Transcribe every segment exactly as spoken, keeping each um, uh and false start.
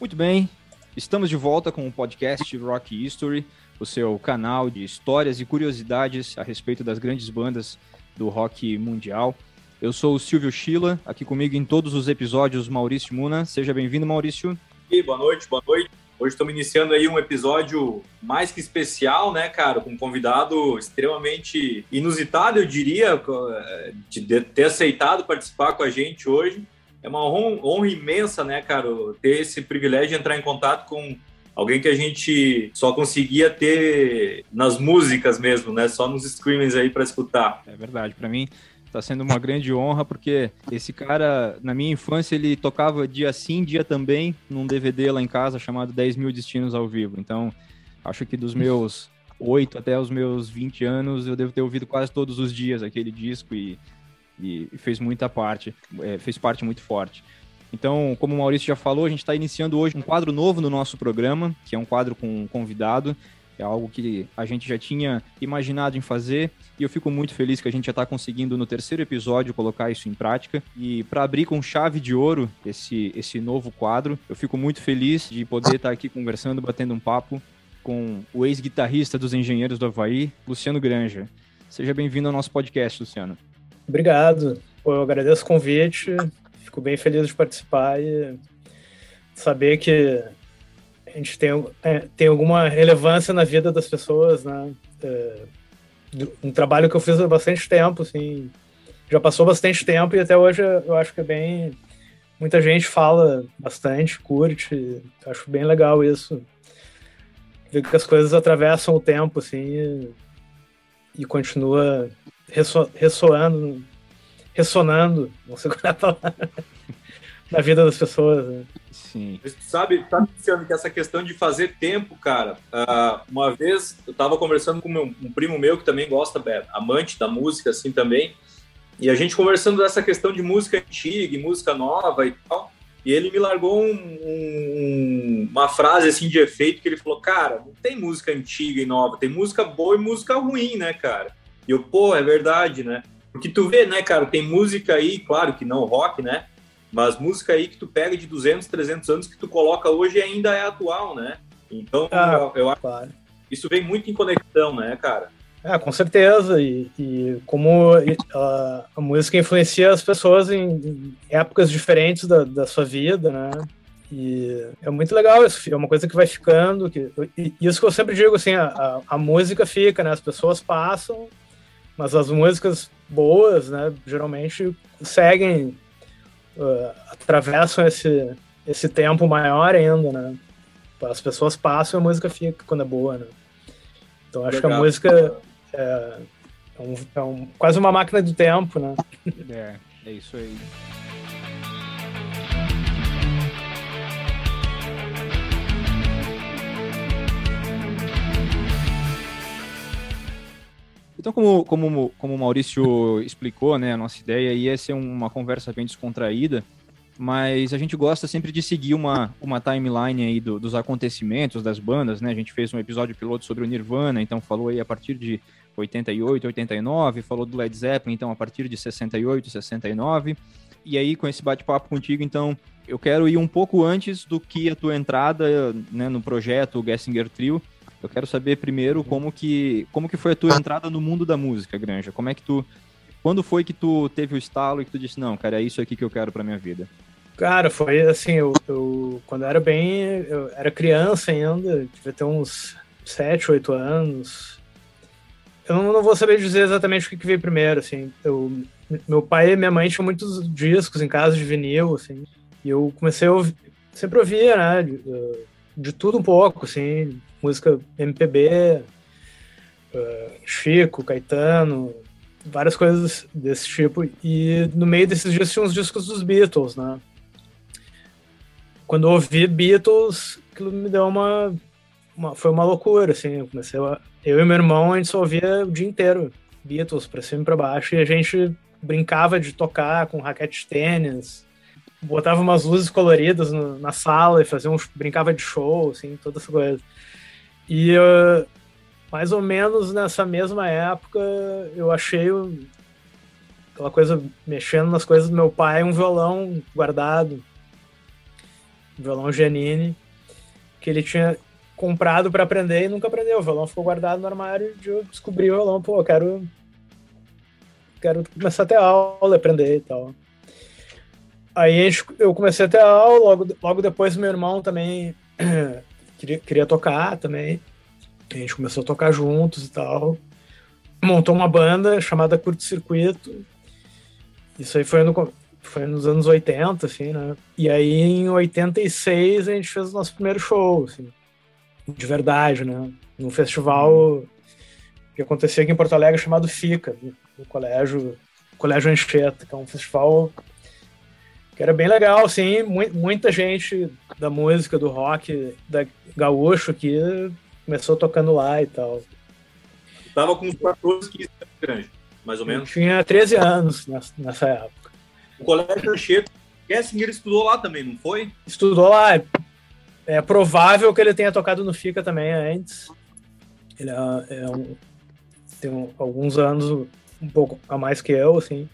Muito bem, estamos de volta com o podcast Rock History, o seu canal de histórias e curiosidades a respeito das grandes bandas do rock mundial. Eu sou o Silvio Schiller, aqui comigo em todos os episódios Maurício Muna. Seja bem-vindo, Maurício. E boa noite, boa noite. Hoje estamos iniciando aí um episódio mais que especial, né, cara? Com um convidado extremamente inusitado, eu diria, de ter aceitado participar com a gente hoje. É uma honra, honra imensa, né, cara, ter esse privilégio de entrar em contato com alguém que a gente só conseguia ter nas músicas mesmo, né? Só nos streamings aí para escutar. É verdade, para mim tá sendo uma grande honra, porque esse cara, na minha infância, ele tocava dia sim, dia também, num D V D lá em casa chamado dez mil Destinos ao Vivo. Então, acho que dos meus oito até os meus vinte anos, eu devo ter ouvido quase todos os dias aquele disco e, e fez muita parte, é, fez parte muito forte. Então, como o Maurício já falou, a gente está iniciando hoje um quadro novo no nosso programa, que é um quadro com um convidado. É algo que a gente já tinha imaginado em fazer e eu fico muito feliz que a gente já está conseguindo no terceiro episódio colocar isso em prática. E para abrir com chave de ouro esse, esse novo quadro, eu fico muito feliz de poder estar aqui conversando, batendo um papo com o ex-guitarrista dos Engenheiros do Havaí, Luciano Granja. Seja bem-vindo ao nosso podcast, Luciano. Obrigado. Eu agradeço o convite, fico bem feliz de participar e saber que a gente tem, é, tem alguma relevância na vida das pessoas, né? É, um trabalho que eu fiz há bastante tempo, assim, já passou bastante tempo e até hoje eu acho que é bem... Muita gente fala bastante, curte, acho bem legal isso. Ver que as coisas atravessam o tempo, assim, e, e continua resso, ressoando, ressonando, não sei qual é a palavra, na vida das pessoas, né? Sim. Sabe, tá pensando que essa questão de fazer tempo, cara, uh, uma vez eu tava conversando com meu, um primo meu que também gosta, é, amante da música, assim, também, e a gente conversando dessa questão de música antiga e música nova e tal, e ele me largou um, um, uma frase, assim, de efeito, que ele falou, cara, não tem música antiga e nova, tem música boa e música ruim, né, cara? E eu, pô, é verdade, né? Porque tu vê, né, cara, tem música aí, claro que não rock, né? Mas música aí que tu pega de duzentos, trezentos anos que tu coloca hoje ainda é atual, né? Então, ah, eu acho claro. que isso vem muito em conexão, né, cara? É, com certeza. E, e como a, a música influencia as pessoas em, em épocas diferentes da, da sua vida, né? E é muito legal isso, é uma coisa que vai ficando. Que, e isso que eu sempre digo, assim, a, a, a música fica, né? As pessoas passam, mas as músicas boas, né, geralmente seguem... Uh, atravessam esse, esse tempo maior ainda, né? As pessoas passam e a música fica quando é boa, né? Então acho Legal. que a música é, é, um, é um, quase uma máquina do tempo, né? É, é isso aí. Então, como, como, como o Maurício explicou, né, a nossa ideia ia ser uma conversa bem descontraída, mas a gente gosta sempre de seguir uma, uma timeline aí do, dos acontecimentos das bandas, né? A gente fez um episódio piloto sobre o Nirvana, então falou aí a partir de oitenta e oito, oitenta e nove, falou do Led Zeppelin, então a partir de sessenta e oito, sessenta e nove, e aí com esse bate-papo contigo, então, eu quero ir um pouco antes do que a tua entrada, né, no projeto Gessinger Trio. Eu quero saber primeiro como que, como que foi a tua entrada no mundo da música, Granja. Como é que tu... Quando foi que tu teve o estalo e que tu disse, não, cara, é isso aqui que eu quero pra minha vida? Cara, foi assim, eu, eu quando eu era bem... Eu era criança ainda, devia ter uns sete, oito anos. Eu não, não vou saber dizer exatamente o que, que veio primeiro, assim. Eu, meu pai e minha mãe tinham muitos discos em casa de vinil, assim. E eu comecei a ouvir... Sempre ouvia, né? De, de tudo um pouco, assim... Música M P B, uh, Chico, Caetano, várias coisas desse tipo. E no meio desses dias tinha uns discos dos Beatles, né? Quando eu ouvi Beatles, aquilo me deu uma... uma foi uma loucura, assim. Eu comecei a, eu e meu irmão, a gente só ouvia o dia inteiro Beatles, pra cima e pra baixo. E a gente brincava de tocar com raquete de tênis, botava umas luzes coloridas no, na sala e fazia um, brincava de show, assim, toda essa coisa. E uh, mais ou menos nessa mesma época eu achei o, aquela coisa, mexendo nas coisas do meu pai, um violão guardado. violão Giannini, que ele tinha comprado para aprender e nunca aprendeu. O violão ficou guardado no armário e eu descobri o violão, pô, eu quero, quero começar a ter aula, aprender e tal. Aí a gente, eu comecei a ter aula, logo, logo depois meu irmão também queria, queria tocar também. A gente começou a tocar juntos e tal. Montou uma banda chamada Curto Circuito. Isso aí foi, no, foi nos anos oitenta, assim, né? E aí em oitenta e seis a gente fez o nosso primeiro show, assim. De verdade, né? Num festival uhum. que acontecia aqui em Porto Alegre chamado FICA, no colégio, Colégio Anchieta, que é um festival que era bem legal, assim, mu- muita gente da música, do rock, da gaúcho aqui começou tocando lá e tal. Eu tava com uns quatorze, quinze anos grande, mais ou menos. Eu tinha treze anos nessa, nessa época. O Colégio Anchieta, Gessinger estudou lá também, não foi? Estudou lá. É provável que ele tenha tocado no FICA também antes. Ele é, é um, tem um, alguns anos, um pouco a mais que eu, assim.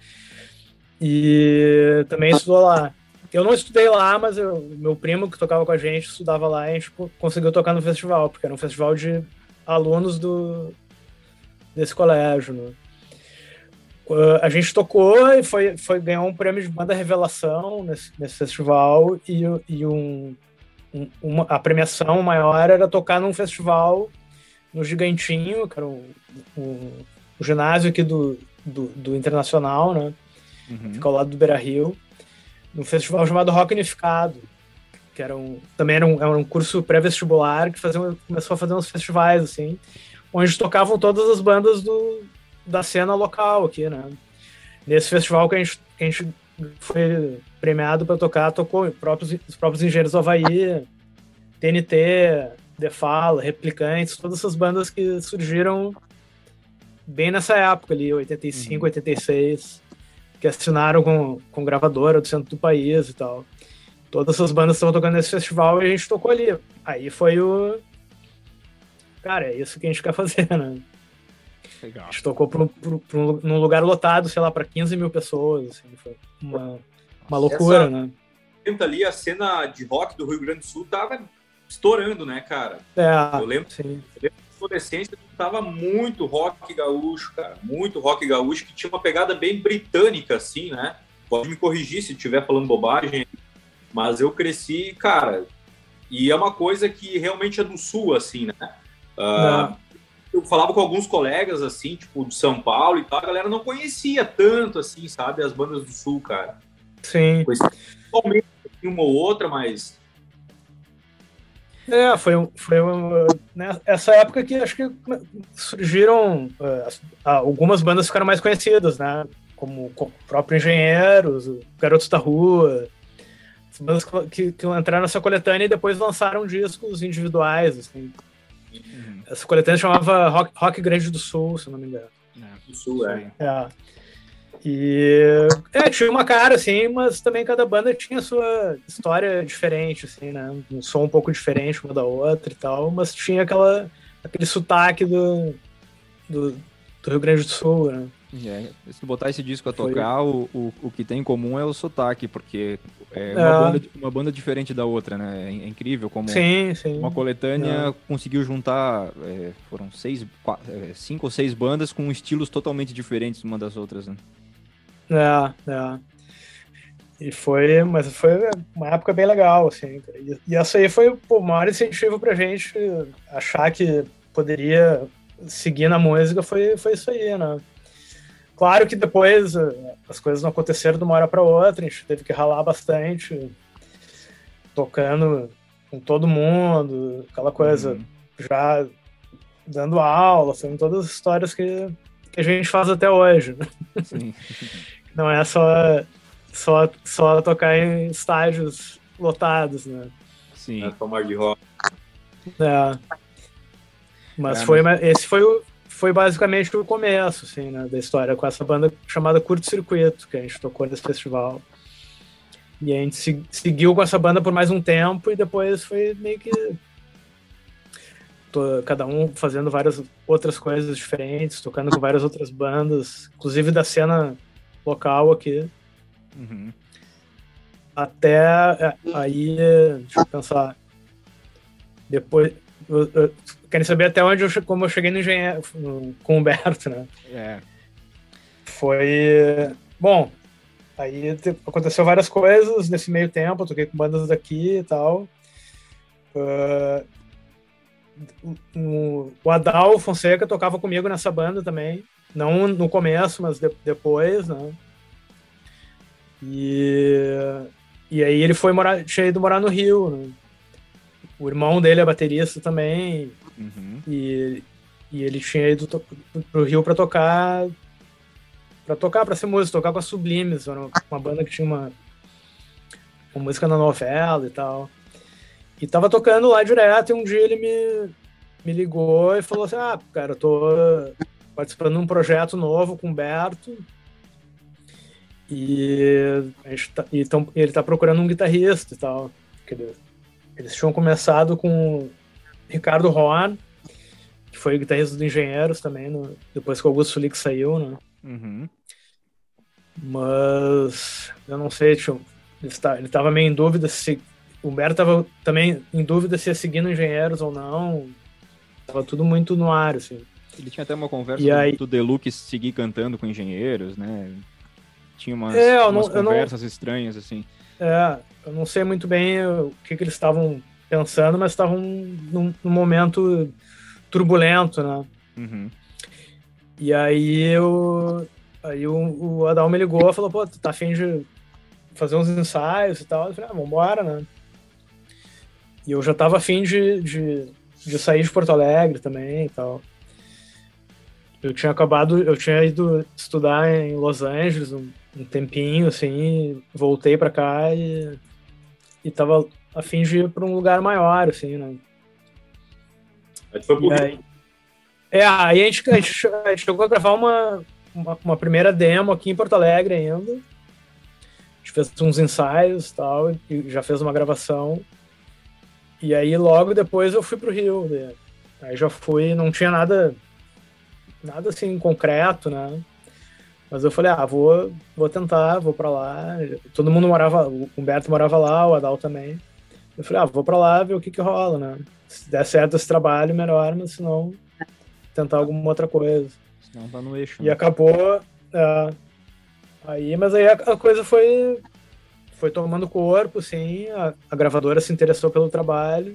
E também estudou lá. Eu não estudei lá, mas o meu primo que tocava com a gente estudava lá e a gente conseguiu tocar no festival, porque era um festival de alunos do, desse colégio, né? A gente tocou e foi, foi, ganhou um prêmio de banda revelação nesse, nesse festival e, e um Uma, a premiação maior era tocar num festival no Gigantinho, que era o, o, o ginásio aqui do, do, do Internacional, né? Uhum. Fica ao lado do Beira-Rio, num festival chamado Rock Unificado, que era um, também era um, era um curso pré-vestibular que fazia, começou a fazer uns festivais, assim, onde tocavam todas as bandas do, da cena local aqui, né? Nesse festival que a gente, que a gente foi premiado para tocar, tocou os próprios, os próprios Engenheiros do Havaí, T N T, The Fall, Replicantes, todas essas bandas que surgiram bem nessa época ali, oitenta e cinco, uhum. oitenta e seis, que assinaram com, com gravadora do centro do país e tal. Todas essas bandas estavam tocando nesse festival e a gente tocou ali. Aí foi o... Cara, é isso que a gente quer fazer, né? Legal. A gente tocou pro, pro, pro, num lugar lotado, sei lá, para quinze mil pessoas, assim, foi uma, uma loucura, Essa, né? Ali, a cena de rock do Rio Grande do Sul tava estourando, né, cara? É, eu lembro, sim. eu lembro da adolescência tava muito rock gaúcho, cara, muito rock gaúcho, que tinha uma pegada bem britânica, assim, né? Pode me corrigir se estiver falando bobagem, mas eu cresci, cara, e é uma coisa que realmente é do Sul, assim, né? Uh, eu falava com alguns colegas, assim, tipo, de São Paulo e tal, a galera não conhecia tanto, assim, sabe, as bandas do Sul, cara. Sim. Conhecia totalmente uma ou outra, mas... É, foi, foi né, essa época que acho que surgiram uh, algumas bandas ficaram mais conhecidas, né? Como o próprio Engenheiros, o Garotos da Rua, as bandas que, que entraram nessa coletânea e depois lançaram discos individuais, assim. Uhum. Essa coletânea chamava Rock, Rock Grande do Sul, se não me engano. É, do Sul, é. é. E é, tinha uma cara, assim, mas também cada banda tinha a sua história diferente, assim, né? Um som um pouco diferente uma da outra e tal, mas tinha aquela, aquele sotaque do, do, do Rio Grande do Sul, né? É, se tu botar esse disco a tocar, o, o, o que tem em comum é o sotaque, porque é uma, é. Banda, uma banda diferente da outra, né? É incrível como sim, sim. uma coletânea é. conseguiu juntar, é, foram seis, quatro, é, cinco ou seis bandas com estilos totalmente diferentes uma das outras, né? É, é. E foi, mas foi uma época bem legal, assim. E, e essa aí foi pô, o maior incentivo pra gente achar que poderia seguir na música, foi, foi isso aí, né? Claro que depois as coisas não aconteceram de uma hora para outra, a gente teve que ralar bastante, tocando com todo mundo, aquela coisa, uhum. já dando aula, assim, todas as histórias que, que a gente faz até hoje. Né? Sim. Não é só, só, só tocar em estádios lotados, né? Sim. É tomar de rock. É. Mas é, foi, mas... esse foi o Foi basicamente o começo, assim, né, da história, com essa banda chamada Curto Circuito, que a gente tocou nesse festival. E a gente se, seguiu com essa banda por mais um tempo e depois foi meio que... Tô, cada um fazendo várias outras coisas diferentes, tocando com várias outras bandas, inclusive da cena local aqui. Uhum. até aí, deixa eu pensar, depois, eu, eu, querem saber até onde eu, como eu cheguei no engenheiro, no, com o Humberto, né? É. Foi, bom, aí aconteceu várias coisas nesse meio tempo, eu toquei com bandas daqui e tal. Uh, o Adal Fonseca tocava comigo nessa banda também, não no começo, mas de, depois, né? E, e aí ele foi morar, tinha ido morar no Rio, né? O irmão dele é baterista também, uhum. e, e ele tinha ido to, pro Rio para tocar, para tocar, para ser músico, tocar com a Sublimes, uma banda que tinha uma, uma música na novela e tal. E tava tocando lá direto, e um dia ele me, me ligou e falou assim, ah, cara, eu tô participando de um projeto novo com o Humberto, e, a gente tá, e tão, ele tá procurando um guitarrista e tal. Eles, eles tinham começado com o Ricardo Horn, que foi o guitarrista do Engenheiros também, no, depois que o Augusto Flick saiu, né? Uhum. Mas eu não sei, tipo, ele, tá, ele tava meio em dúvida se... O Humberto tava também em dúvida se ia seguir no Engenheiros ou não. Tava tudo muito no ar, assim. Ele tinha até uma conversa do, aí... do Deluxe seguir cantando com Engenheiros, né? Tinha umas, é, umas não, conversas não... estranhas, assim. É, eu não sei muito bem o que, que eles estavam pensando, mas estavam num, num momento turbulento, né? Uhum. E aí, eu, aí o, o Adal me ligou e falou, pô, tu tá afim de fazer uns ensaios e tal? Eu falei, ah, vambora, né? E eu já tava afim de, de, de sair de Porto Alegre também e tal. Eu tinha acabado, eu tinha ido estudar em Los Angeles um, um tempinho, assim, voltei pra cá e, e tava afim de ir pra um lugar maior, assim, né? Aí foi por... aí, é, aí a gente, a, gente, a gente chegou a gravar uma, uma, uma primeira demo aqui em Porto Alegre ainda. A gente fez uns ensaios e tal, e já fez uma gravação. E aí logo depois eu fui pro Rio. Né? Aí já fui, não tinha nada, nada assim concreto, né? Mas eu falei, ah, vou, vou tentar, vou pra lá. Todo mundo morava, o Humberto morava lá, o Adal também. Eu falei, ah, vou pra lá ver o que que rola, né? Se der certo esse trabalho, melhor, mas se não, tentar alguma outra coisa. Senão tá no eixo. E né? acabou, é, aí, mas aí a, a coisa foi, foi tomando corpo, assim, a, a gravadora se interessou pelo trabalho.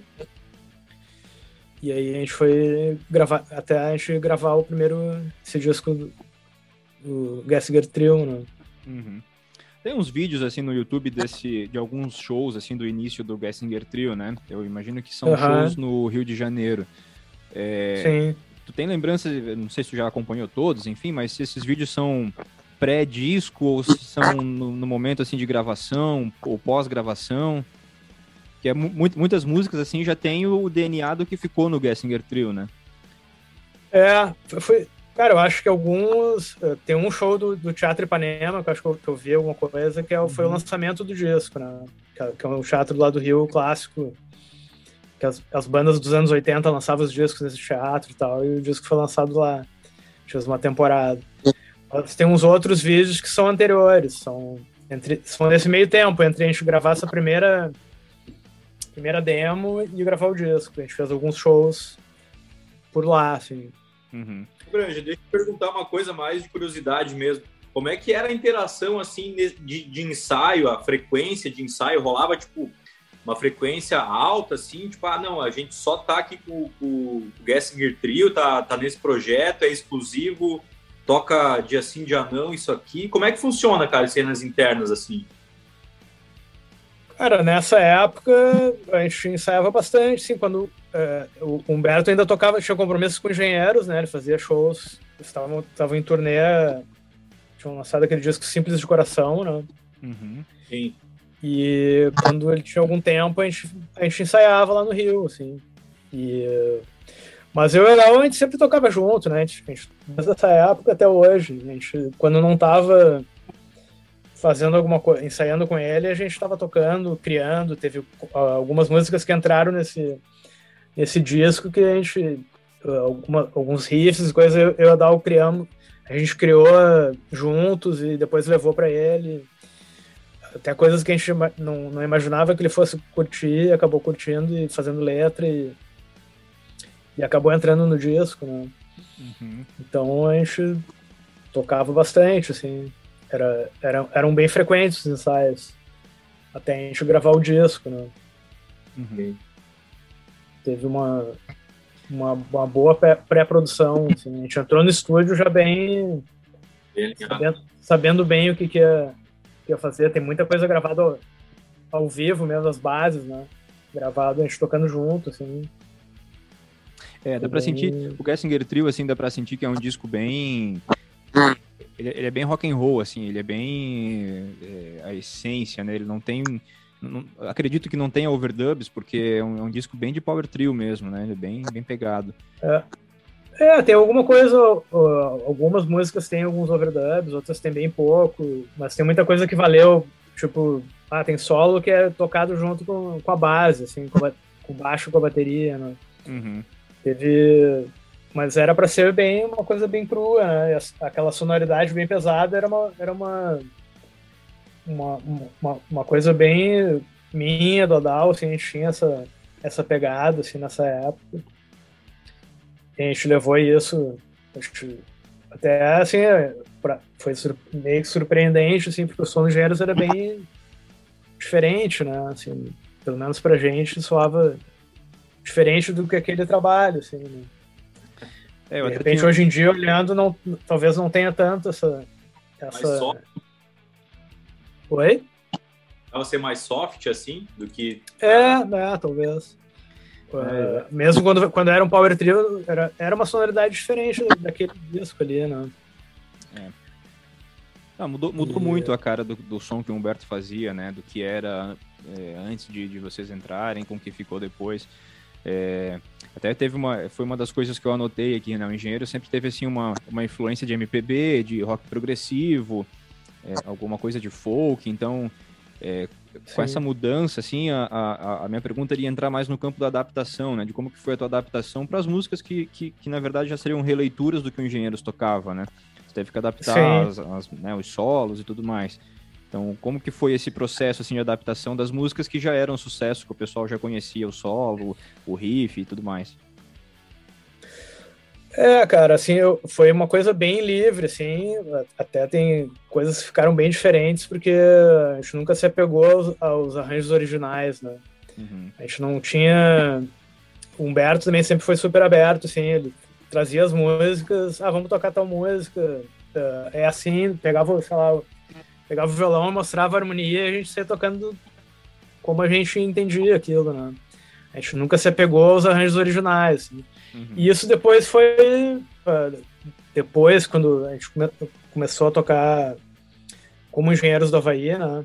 E aí a gente foi gravar, até a gente gravar o primeiro, esse disco do, do Gessinger Trio, né? Uhum. Tem uns vídeos, assim, no YouTube desse, de alguns shows, assim, do início do Gessinger Trio, né? Eu imagino que são uhum. shows no Rio de Janeiro. É, Sim. Tu tem lembrança, não sei se tu já acompanhou todos, enfim, mas se esses vídeos são pré-disco ou se são no, no momento, assim, de gravação ou pós-gravação? Que é mu- muitas músicas, assim, já tem o D N A do que ficou no Gessinger Trio, né? É, foi... Cara, eu acho que alguns... Tem um show do, do Teatro Ipanema, que eu acho que eu, que eu vi alguma coisa, que é, foi uhum. o lançamento do disco, né? Que é, que é um teatro lá do Rio clássico, que as, as bandas dos anos oitenta lançavam os discos nesse teatro e tal, e o disco foi lançado lá. Fez uma temporada. Mas tem uns outros vídeos que são anteriores, são, entre, são nesse meio tempo, entre a gente gravar essa primeira, primeira demo e gravar o disco. A gente fez alguns shows por lá, assim. Uhum. Grande, deixa eu perguntar uma coisa mais de curiosidade mesmo. Como é que era a interação, assim, de, de ensaio, a frequência de ensaio? Rolava, tipo, uma frequência alta, assim? Tipo, ah, não, a gente só tá aqui com, com o Gessinger Trio, tá, tá nesse projeto, é exclusivo, toca dia sim, dia não, isso aqui. Como é que funciona, cara, cenas internas, assim? Cara, nessa época a gente ensaiava bastante, sim, quando é, o Humberto ainda tocava, tinha compromissos com engenheiros, né, ele fazia shows, estavam estavam em turnê, tinham lançado aquele disco Simples de Coração, né, uhum. Sim. E quando ele tinha algum tempo, a gente, a gente ensaiava lá no Rio, assim, e, mas eu e o Léo, a gente sempre tocava junto, né, a gente, a gente, desde essa época até hoje, a gente, quando não tava fazendo alguma coisa, ensaiando com ele, a gente estava tocando, criando, teve uh, algumas músicas que entraram nesse, nesse disco que a gente, uh, alguma, alguns riffs e coisas, eu, eu e a Dal criamos, a gente criou uh, juntos e depois levou para ele. até coisas que a gente não, não imaginava que ele fosse curtir, acabou curtindo e fazendo letra e, e acabou entrando no disco, né? Uhum. Então a gente tocava bastante, assim, era, era, eram bem frequentes os ensaios, até a gente gravar o disco, né? Uhum. Teve uma, uma, uma boa pré-produção, assim, a gente entrou no estúdio já bem, sabendo, sabendo bem o que, que, ia, que ia fazer, tem muita coisa gravada ao, ao vivo mesmo, as bases, né? Gravado, a gente tocando junto, assim. É, dá pra sentir, o Gessinger Trio, assim, dá pra sentir que é um disco bem... Ele, ele é bem rock and roll, assim, ele é bem é, a essência, né? Ele não tem... Não, acredito que não tenha overdubs, porque é um, é um disco bem de power trio mesmo, né? Ele é bem, bem pegado. É. é, tem alguma coisa... Uh, algumas músicas têm alguns overdubs, outras tem bem pouco, mas tem muita coisa que valeu, tipo... Ah, tem solo que é tocado junto com, com a base, assim, com, a, com o baixo, com a bateria, né? Uhum. Teve... Mas era para ser bem uma coisa bem crua, né? Aquela sonoridade bem pesada era uma, era uma, uma, uma, uma coisa bem minha, do Adal, assim, a gente tinha essa, essa pegada, assim, nessa época. E a gente levou isso, acho que até, assim, pra, foi meio que surpreendente, assim, porque o som dos Engenheiros era bem diferente, né? Assim, pelo menos pra gente soava diferente do que aquele trabalho, assim, né? É, de repente, tinha... hoje em dia, olhando, não, talvez não tenha tanto essa... essa... Mais soft? Oi? Vai ser mais soft, assim, do que... É, né, talvez. É. Uh, mesmo quando, quando era um power trio, era, era uma sonoridade diferente daquele disco ali, né? É. Ah, mudou mudou e... muito a cara do, do som que o Humberto fazia, né? Do que era é, antes de, de vocês entrarem, com o que ficou depois. É, até teve uma, foi uma das coisas que eu anotei aqui, né? O Engenheiro sempre teve assim uma, uma influência de M P B, de rock progressivo, é, alguma coisa de folk. Então, é, com essa mudança, assim, a, a, a minha pergunta iria entrar mais no campo da adaptação, né? De como que foi a tua adaptação para as músicas que, que, que, na verdade, já seriam releituras do que o Engenheiros tocava, né? Você teve que adaptar as, as, né, os solos e tudo mais. Então, como que foi esse processo assim, de adaptação das músicas que já eram sucesso, que o pessoal já conhecia o solo, o riff e tudo mais? É, cara, assim, eu, foi uma coisa bem livre, assim, até tem coisas que ficaram bem diferentes, porque a gente nunca se apegou aos, aos arranjos originais, né? Uhum. A gente não tinha... O Humberto também sempre foi super aberto, assim, ele trazia as músicas, ah, vamos tocar tal música, é assim, pegava, sei lá... Pegava o violão, mostrava a harmonia e a gente ia tocando como a gente entendia aquilo, né? A gente nunca se apegou aos arranjos originais. Assim. Uhum. E isso depois foi... Depois, quando a gente come, começou a tocar como Engenheiros do Havaí, né?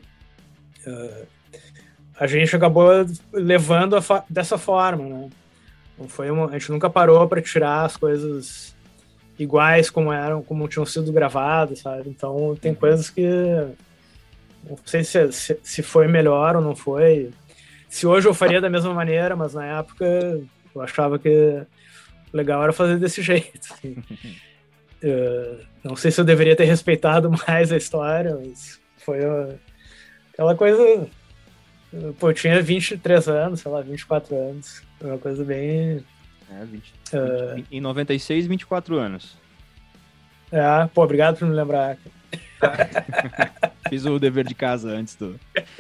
A gente acabou levando a, dessa forma, né? Não foi uma, a gente nunca parou para tirar as coisas... iguais como eram, como tinham sido gravados, sabe? Então tem uhum. coisas que não sei se, se, se foi melhor ou não foi. Se hoje eu faria da mesma maneira, mas na época eu achava que legal era fazer desse jeito. Assim. uh, não sei se eu deveria ter respeitado mais a história, mas foi uh, aquela coisa... Pô, eu tinha vinte e três anos, sei lá, vinte e quatro anos. Foi uma coisa bem... É, vinte, uh, vinte, em noventa e seis, vinte e quatro anos. É, pô, obrigado por me lembrar. Fiz o dever de casa antes do...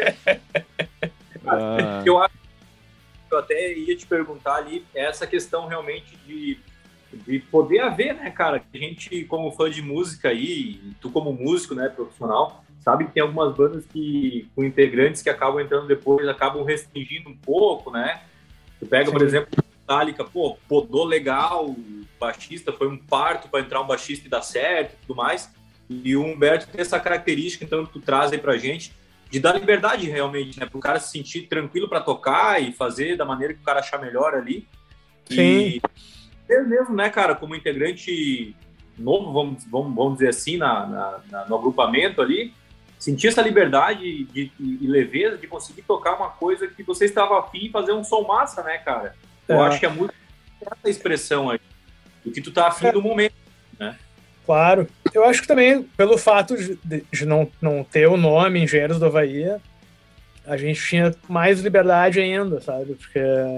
Uh... Eu acho que eu até ia te perguntar ali, essa questão realmente de, de poder haver, né, cara? A gente, como fã de música aí, tu como músico, né, profissional, sabe que tem algumas bandas que, com integrantes que acabam entrando depois, acabam restringindo um pouco, né? Tu pega, Sim. por exemplo... Metallica, pô, podou legal, o baixista foi um parto para entrar um baixista e dar certo e tudo mais, e o Humberto tem essa característica, então, que tu traz aí pra gente, de dar liberdade realmente, né, pro cara se sentir tranquilo para tocar e fazer da maneira que o cara achar melhor ali. Sim. E eu mesmo, né, cara, como integrante novo, vamos, vamos, vamos dizer assim, na, na, na, no agrupamento ali, sentir essa liberdade de, de, e leveza de conseguir tocar uma coisa que você estava afim e fazer um som massa, né, cara? Eu é. acho que é muito essa expressão aí, do que tu tá afim é. do momento, né? Claro. Eu acho que também, pelo fato de, de não, não ter o nome Engenheiros do Havaí, a gente tinha mais liberdade ainda, sabe? Porque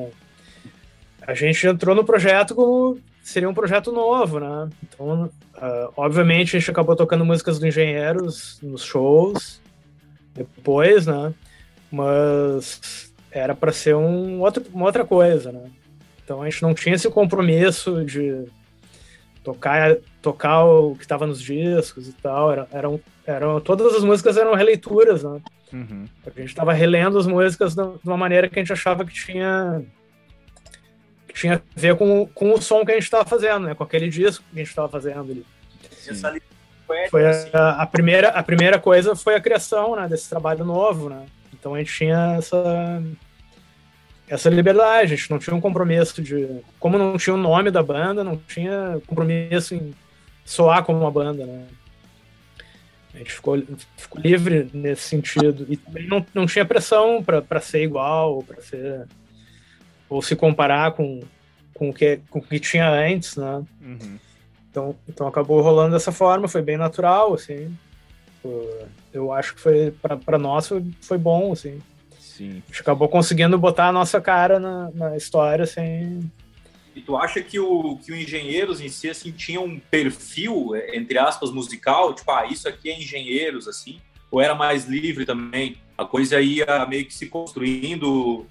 a gente entrou no projeto como seria um projeto novo, né? Então, uh, obviamente, a gente acabou tocando músicas do Engenheiros nos shows depois, né? Mas era para ser um outro, uma outra coisa, né? Então a gente não tinha esse compromisso de tocar, tocar o que estava nos discos e tal. Era, eram, eram, todas as músicas eram releituras, né? Uhum. A gente estava relendo as músicas de uma maneira que a gente achava que tinha, que tinha a ver com, com o som que a gente estava fazendo, né? Com aquele disco que a gente estava fazendo ali. Essa foi a, a, primeira, a primeira coisa foi a criação, né, desse trabalho novo, né? Então a gente tinha essa, essa liberdade, a gente não tinha um compromisso de... Como não tinha o nome da banda, não tinha compromisso em soar como uma banda, né? A gente ficou, ficou livre nesse sentido. E também não, não tinha pressão para ser igual, ou para ser... ou se comparar com, com, o que, com o que tinha antes, né? Uhum. Então, então acabou rolando dessa forma, foi bem natural, assim. Eu acho que foi, para nós, foi, foi bom, assim. Sim. A gente acabou conseguindo botar a nossa cara na, na história, assim. E tu acha que o, que o Engenheiros em si, assim, tinha um perfil, entre aspas, musical? Tipo, ah, isso aqui é Engenheiros, assim? Ou era mais livre também? A coisa ia meio que se construindo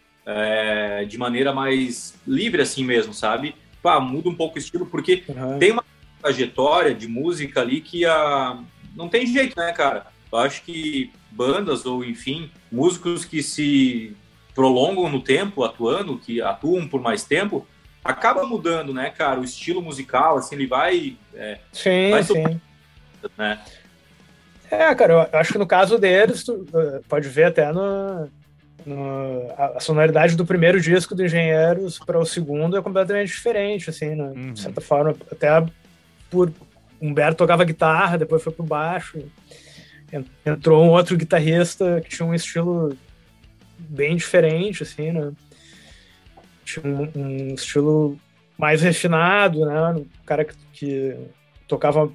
é, de maneira mais livre, assim mesmo, sabe? Pá, muda um pouco o estilo, porque uhum. tem uma trajetória de música ali que a... não tem jeito, né, cara? Eu acho que bandas ou, enfim, músicos que se prolongam no tempo atuando, que atuam por mais tempo, acaba mudando, né, cara? O estilo musical, assim, ele vai... É, sim, vai sim. Né? É, cara, eu acho que no caso deles, tu pode ver até no... No, a, a sonoridade do primeiro disco do Engenheiros para o segundo é completamente diferente, assim, né? Uhum. De certa forma, até por Humberto tocava guitarra, depois foi pro baixo, entrou um outro guitarrista que tinha um estilo bem diferente, assim, né? Tinha um, um estilo mais refinado, né? Um cara que, que tocava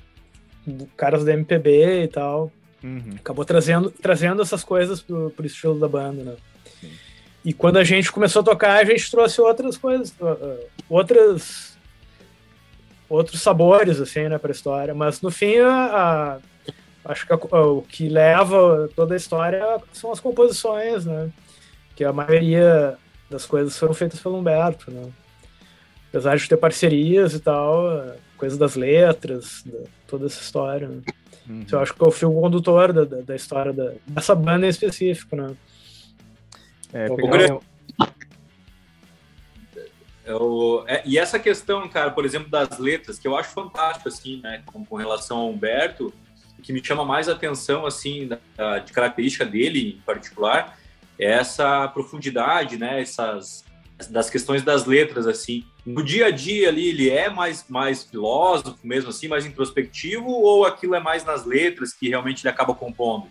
caras da M P B e tal. Uhum. Acabou trazendo, trazendo essas coisas pro, pro estilo da banda, né? Sim. E quando a gente começou a tocar, a gente trouxe outras coisas, uh, outras, outros sabores, assim, né, pra história. Mas, no fim, a, a, acho que a, a, o que leva toda a história são as composições, né? Que a maioria das coisas foram feitas pelo Humberto, né? Apesar de ter parcerias e tal, coisa das letras, da, toda essa história, né? Uhum. Eu acho que é o fio condutor da, da, da história da, dessa banda em específico, né? É, o pegar... grande... é o... é, e essa questão, cara, por exemplo, das letras, que eu acho fantástico, assim, né, com, com relação ao Humberto, o que me chama mais atenção, assim, da, de característica dele em particular, é essa profundidade, né, essas, das questões das letras, assim. No dia a dia ali, ele é mais, mais filósofo mesmo, assim, mais introspectivo, ou aquilo é mais nas letras que realmente ele acaba compondo?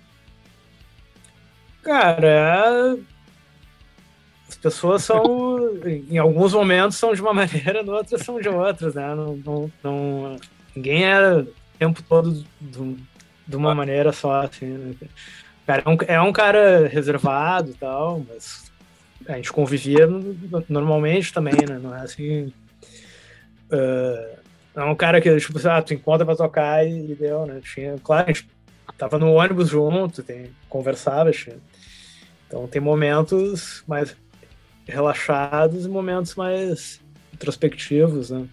Cara, as pessoas são, em alguns momentos são de uma maneira, em outras são de outras, né? Não, não, não, ninguém é o tempo todo de, de uma maneira só, assim, né? Cara, é, um, é um cara reservado e tal, mas a gente convivia normalmente também, né? Não é assim... Uh, não é um cara que, tipo, ah, tu encontra pra tocar e, e deu, né? Tinha, claro, a gente tava no ônibus junto, tem, conversava, tinha. Então tem momentos mais relaxados e momentos mais introspectivos, né?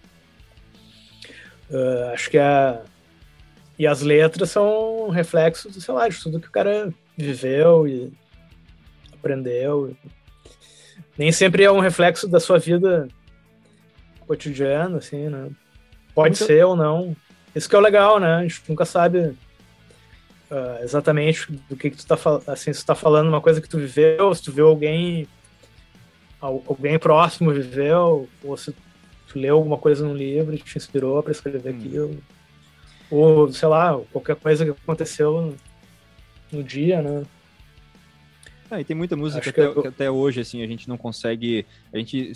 Uh, acho que a... E as letras são reflexos, sei lá, de tudo que o cara viveu e aprendeu. Nem sempre é um reflexo da sua vida cotidiana, assim, né? Pode então... ser ou não. Isso que é o legal, né? A gente nunca sabe uh, exatamente do que, que tu tá falando. Assim, se tu tá falando uma coisa que tu viveu, se tu viu alguém alguém próximo viveu, ou se tu leu alguma coisa num livro e te inspirou para escrever hum. aquilo. Ou, sei lá, qualquer coisa que aconteceu no, no dia, né? Ah, e tem muita música que, eu... que até hoje, assim, a gente não consegue... A gente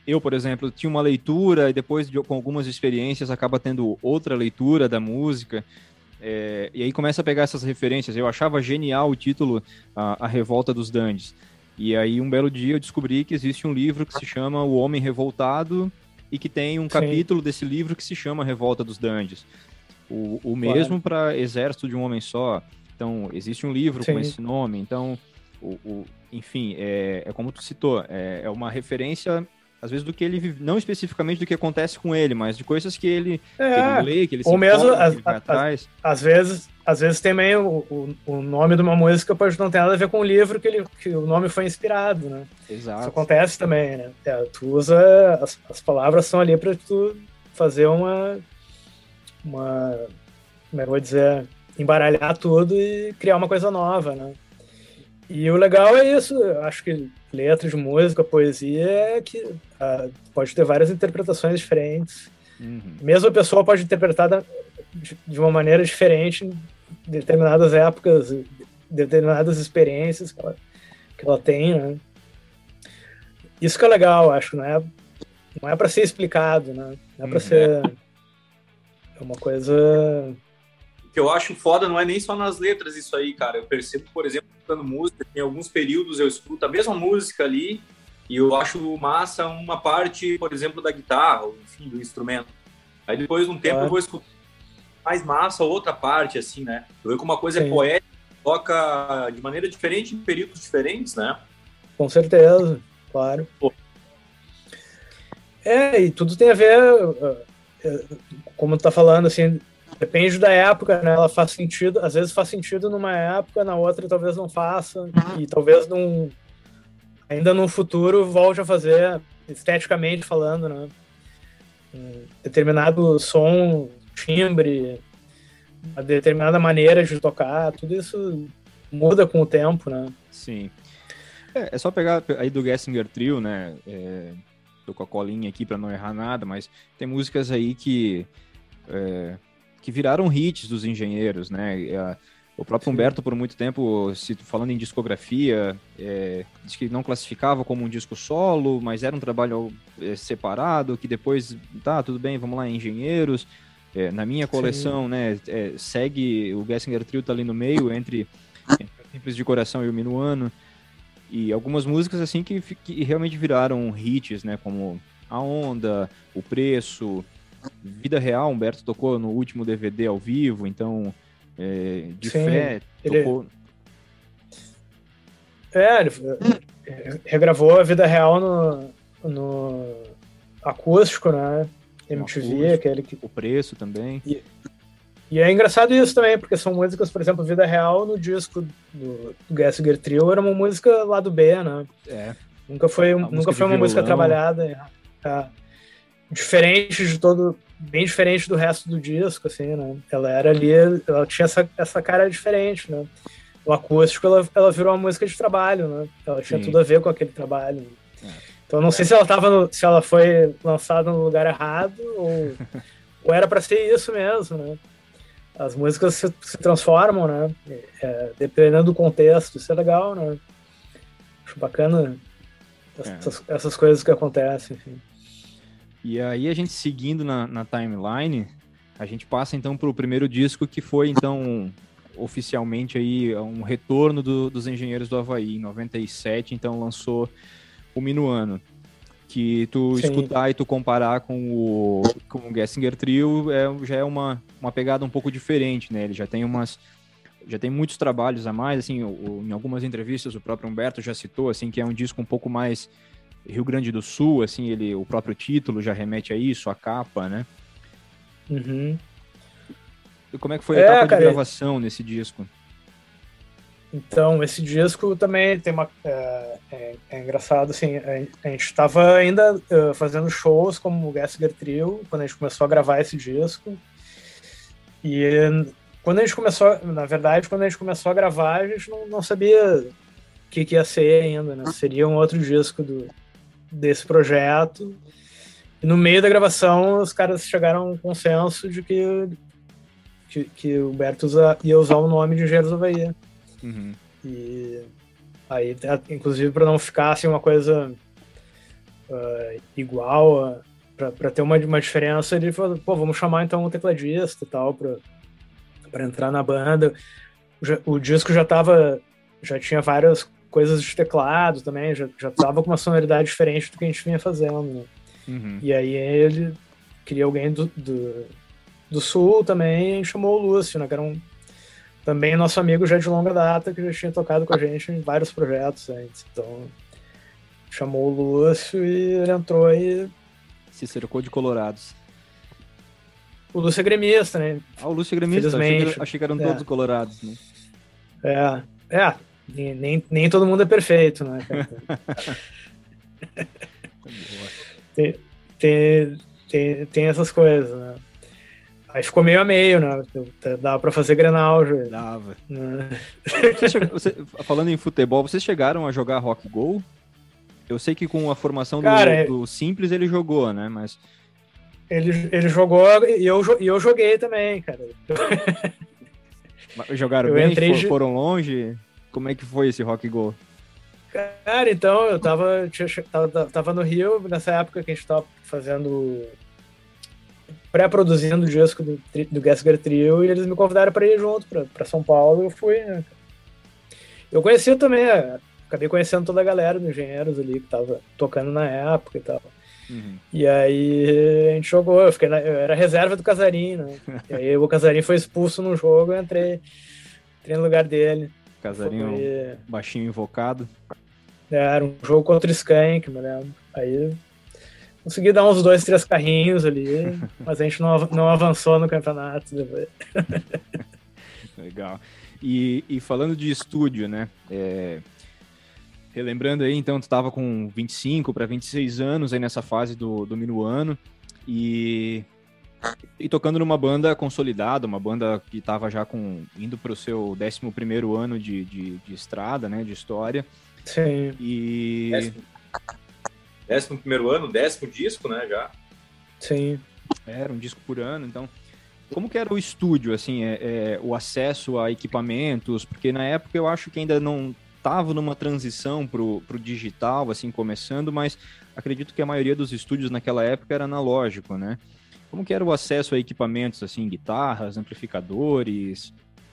eu, por exemplo, tinha uma leitura e depois, de, com algumas experiências, acaba tendo outra leitura da música. É, e aí começa a pegar essas referências. Eu achava genial o título A, a Revolta dos Dandes. E aí, um belo dia, eu descobri que existe um livro que se chama O Homem Revoltado e que tem um Sim. capítulo desse livro que se chama Revolta dos Dandes. O, o mesmo para Exército de um Homem Só. Então, existe um livro Sim. com esse nome. Então, o, o, enfim, é, é como tu citou, é, é uma referência, às vezes, do que ele vive, não especificamente do que acontece com ele, mas de coisas que ele, é, que ele lê, que ele se ou mesmo, informa, as, que ele vai as, atrás. Às vezes, às vezes também o, o, o nome de uma música pode não ter nada a ver com o livro que, ele, que o nome foi inspirado, né? Exato. Isso acontece também, né? É, tu usa, as, as palavras são ali para tu fazer uma, uma, como é que eu vou dizer, embaralhar tudo e criar uma coisa nova, né? E o legal é isso, eu acho que letra de música, poesia, é que uh, pode ter várias interpretações diferentes. Uhum. Mesmo a pessoa pode interpretar da, de, de uma maneira diferente em determinadas épocas, determinadas experiências que ela, que ela tem, né? Isso que é legal, acho, não é, não é para ser explicado, né? Não é para uhum. ser é uma coisa... O que eu acho foda não é nem só nas letras isso aí, cara. Eu percebo, por exemplo, escutando música, em alguns períodos eu escuto a mesma música ali e eu acho massa uma parte, por exemplo, da guitarra, ou, enfim, do instrumento. Aí depois de um tempo é. eu vou escutar mais massa outra parte, assim, né? Eu vejo como uma coisa Sim. é poética, toca de maneira diferente em períodos diferentes, né? Com certeza, claro. Pô. É, e tudo tem a ver, como tu tá falando, assim... Depende da época, né? Ela faz sentido, às vezes faz sentido numa época, na outra talvez não faça, e talvez num, ainda no futuro volte a fazer, esteticamente falando, né? Um determinado som, timbre, uma determinada maneira de tocar, tudo isso muda com o tempo, né? Sim. É, é só pegar aí do Gessinger Trio, né? É, tô com a colinha aqui para não errar nada, mas tem músicas aí que... É, que viraram hits dos engenheiros, né? O próprio Sim. Humberto, por muito tempo, se falando em discografia, é, diz que não classificava como um disco solo, mas era um trabalho é, separado, que depois, tá, tudo bem, vamos lá, engenheiros. É, na minha coleção, Sim. né, é, segue, o Gessinger Trio tá ali no meio, entre, entre Simples de Coração e o Minuano, e algumas músicas, assim, que, que realmente viraram hits, né, como A Onda, O Preço... Vida Real, Humberto tocou no último D V D ao vivo, então é, de Sim, fé tocou... Ele... É, ele regravou a Vida Real no, no acústico, né? M T V, acústico, aquele que... O Preço também. E, e é engraçado isso também, porque são músicas, por exemplo, Vida Real no disco do, do Gessinger Trio era uma música lá do B, né? É. Nunca foi, nunca foi uma violão. música trabalhada. É. Diferente de todo, bem diferente do resto do disco, assim, né? Ela era ali, ela tinha essa, essa cara diferente, né? O acústico, ela, ela virou uma música de trabalho, né? Ela tinha Sim. tudo a ver com aquele trabalho. É. Então, não sei se ela tava no, se ela foi lançada no lugar errado ou, ou era para ser isso mesmo, né? As músicas se, se transformam, né? É, dependendo do contexto, isso é legal, né? Acho bacana essas, é. essas coisas que acontecem, enfim. E aí a gente seguindo na, na timeline, a gente passa então para o primeiro disco que foi então oficialmente aí um retorno do, dos Engenheiros do Havaí, em noventa e sete, então lançou o Minuano, que tu Sim. escutar e tu comparar com o, com o Gessinger Trio é, já é uma, uma pegada um pouco diferente, né? Ele já tem umas já tem muitos trabalhos a mais, assim, o, em algumas entrevistas o próprio Humberto já citou, assim, que é um disco um pouco mais Rio Grande do Sul, assim, ele, o próprio título já remete a isso, a capa, né? Uhum. E como é que foi a é, etapa cara, de gravação nesse disco? Então, esse disco também tem uma... É, é, é engraçado, assim, a gente estava ainda uh, fazendo shows como o Gessinger Trio, quando a gente começou a gravar esse disco, e quando a gente começou, na verdade, quando a gente começou a gravar, a gente não, não sabia o que, que ia ser ainda, né? Seria um outro disco do desse projeto, e no meio da gravação os caras chegaram a um consenso de que, que, que o Humberto usa, ia usar o nome de Engenheiros do Havaí. Uhum. E aí, inclusive, para não ficar assim, uma coisa uh, igual, para ter uma, uma diferença. Ele falou, pô, vamos chamar então um tecladista e tal, para entrar na banda. O, o disco já tava, já tinha várias coisas de teclado também, já, já tava com uma sonoridade diferente do que a gente vinha fazendo, né? Uhum. E aí ele queria alguém do, do, do Sul também, e chamou o Lúcio, né, que era um, também nosso amigo já de longa data, que já tinha tocado com a gente em vários projetos antes. Então, chamou o Lúcio e ele entrou aí. Se cercou de colorados. O Lúcio é gremista, né? Ah, o Lúcio é gremista, achei que, achei que eram é. todos colorados, né? É, é. Nem, nem todo mundo é perfeito, né? tem, tem, tem, tem essas coisas, né? Aí ficou meio a meio, né? Dava pra fazer Grenal já. Dava. Né? Você chegou, você, falando em futebol, vocês chegaram a jogar Rock Go? Eu sei que com a formação Cara, do, do Simples ele jogou, né? Mas... Ele, ele jogou e eu, e eu joguei também, cara. Jogaram eu bem? For, de... Foram longe? Como é que foi esse Rock Go? Cara, então, eu tava, tinha, tava, tava no Rio, nessa época que a gente tava fazendo, pré-produzindo o disco do, do Gessger Trio, e eles me convidaram para ir junto pra, pra São Paulo, e eu fui, né? Eu conheci também, acabei conhecendo toda a galera dos engenheiros ali, que tava tocando na época e tal. Uhum. E aí a gente jogou, eu, fiquei na, eu era reserva do Casarim, né? E aí o Casarim foi expulso no jogo, eu entrei, entrei no lugar dele. Casarinho foi... baixinho invocado. É, era um jogo contra o Skank, me lembro. Aí consegui dar uns dois, três carrinhos ali, mas a gente não, não avançou no campeonato depois. Legal. E, e falando de estúdio, né? É... Relembrando aí, então, tu estava com vinte e cinco para vinte e seis anos aí nessa fase do, do Minuano e, e tocando numa banda consolidada, uma banda que estava já com, indo para o seu décimo primeiro ano de, de, de estrada, né, de história. Sim. E... Décimo, décimo primeiro ano, décimo disco, né, já. Sim. Era um disco por ano, então... Como que era o estúdio, assim, é, é, o acesso a equipamentos? Porque na época eu acho que ainda não... estava numa transição pro, pro digital, assim, começando, mas acredito que a maioria dos estúdios naquela época era analógico, né? Como que era o acesso a equipamentos, assim, guitarras, amplificadores?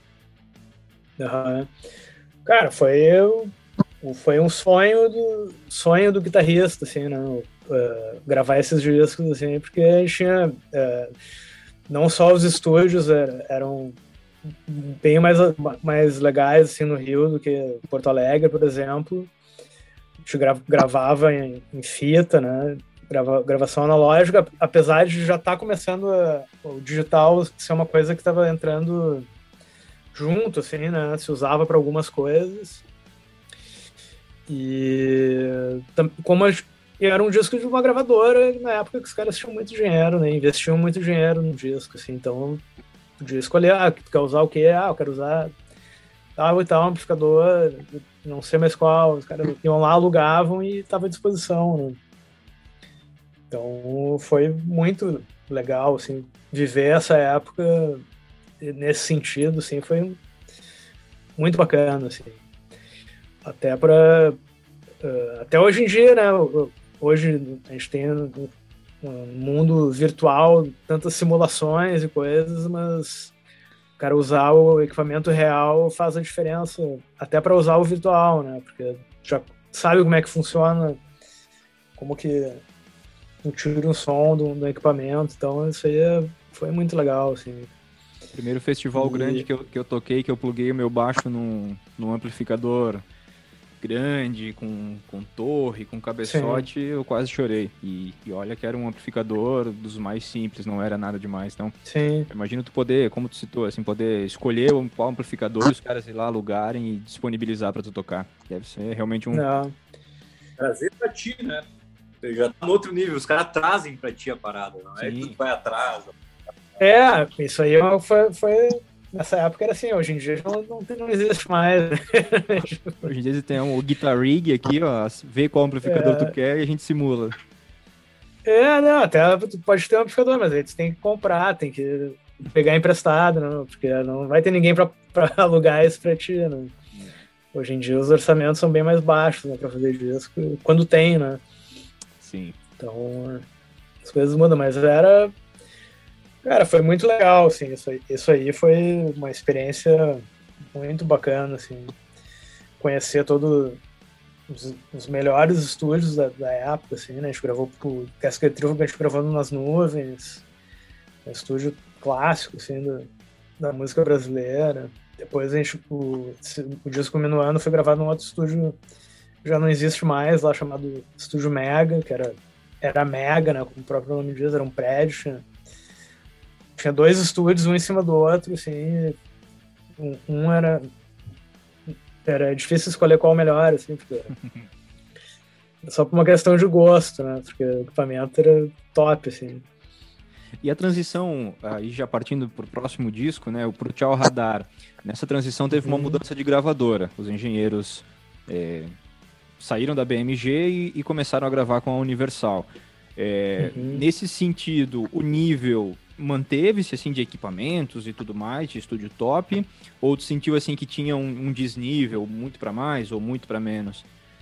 Uhum. Cara, foi, foi um sonho do, sonho do guitarrista, assim, né? Uh, gravar esses discos, assim, porque a gente tinha... Uh, não só os estúdios eram... bem mais, mais legais assim, no Rio do que Porto Alegre, por exemplo. A gente gra- gravava em, em fita, né? Grava, gravação analógica, apesar de já estar tá começando a, o digital ser uma coisa que estava entrando junto, assim, né? Se usava para algumas coisas. E como a, era um disco de uma gravadora, na época que os caras tinham muito dinheiro, né? Investiam muito dinheiro no disco, assim, então podia escolher, ah, tu quer usar o quê? Ah, eu quero usar tal e tal amplificador, não sei mais qual. Os caras iam lá, alugavam e estava à disposição, né? Então foi muito legal, assim, viver essa época nesse sentido, assim, foi muito bacana, assim. Até para uh, até hoje em dia, né? Hoje a gente tem um mundo virtual, tantas simulações e coisas, mas o cara usar o equipamento real faz a diferença, até para usar o virtual, né? Porque já sabe como é que funciona, como que tira um som do, do equipamento, então isso aí é, foi muito legal, assim. Primeiro festival e... grande que eu, que eu toquei, que eu pluguei o meu baixo num, num amplificador grande, com, com torre, com cabeçote, sim, eu quase chorei. E, e olha que era um amplificador dos mais simples, não era nada demais. Então, sim, imagina tu poder, como tu citou, assim, poder escolher qual amplificador, os caras ir lá alugarem e disponibilizar para tu tocar. Deve ser realmente um... Não. Trazer pra ti, né? Você já tá no outro nível, os caras trazem pra ti a parada, não é? Tudo vai atrás. É, isso aí foi... foi... Nessa época era assim, hoje em dia não, não, não existe mais. Hoje em dia você tem um Guitar Rig aqui, ó, vê qual amplificador é... tu quer e a gente simula. É, não, até tu pode ter um amplificador, mas aí tu tem que comprar, tem que pegar emprestado, não, porque não vai ter ninguém pra, pra alugar isso pra ti, né? Hoje em dia os orçamentos são bem mais baixos, né, pra fazer disco, quando tem, né? Sim. Então, as coisas mudam, mas era... Cara, foi muito legal, assim, isso aí, isso aí foi uma experiência muito bacana, assim, conhecer todos os, os melhores estúdios da, da época, assim, né, a gente gravou pro Casca Trio, a gente gravou nas nuvens, um estúdio clássico, assim, do, da música brasileira. Depois a gente, o, o disco Minuano foi gravado num outro estúdio, já não existe mais, lá chamado Estúdio Mega, que era, era Mega, né, como o próprio nome diz, era um prédio, tinha, tinha dois estúdios, um em cima do outro, assim, um, um era era difícil escolher qual o melhor, assim, porque só por uma questão de gosto, né, porque o equipamento era top, assim. E a transição, aí já partindo para o próximo disco, né, pro Tchau Radar, nessa transição teve uma mudança de gravadora. Os engenheiros é, saíram da B M G e, e começaram a gravar com a Universal. É, uhum. Nesse sentido, o nível manteve-se assim de equipamentos e tudo mais, de estúdio top, ou tu sentiu assim que tinha um, um desnível muito para mais ou muito para menos?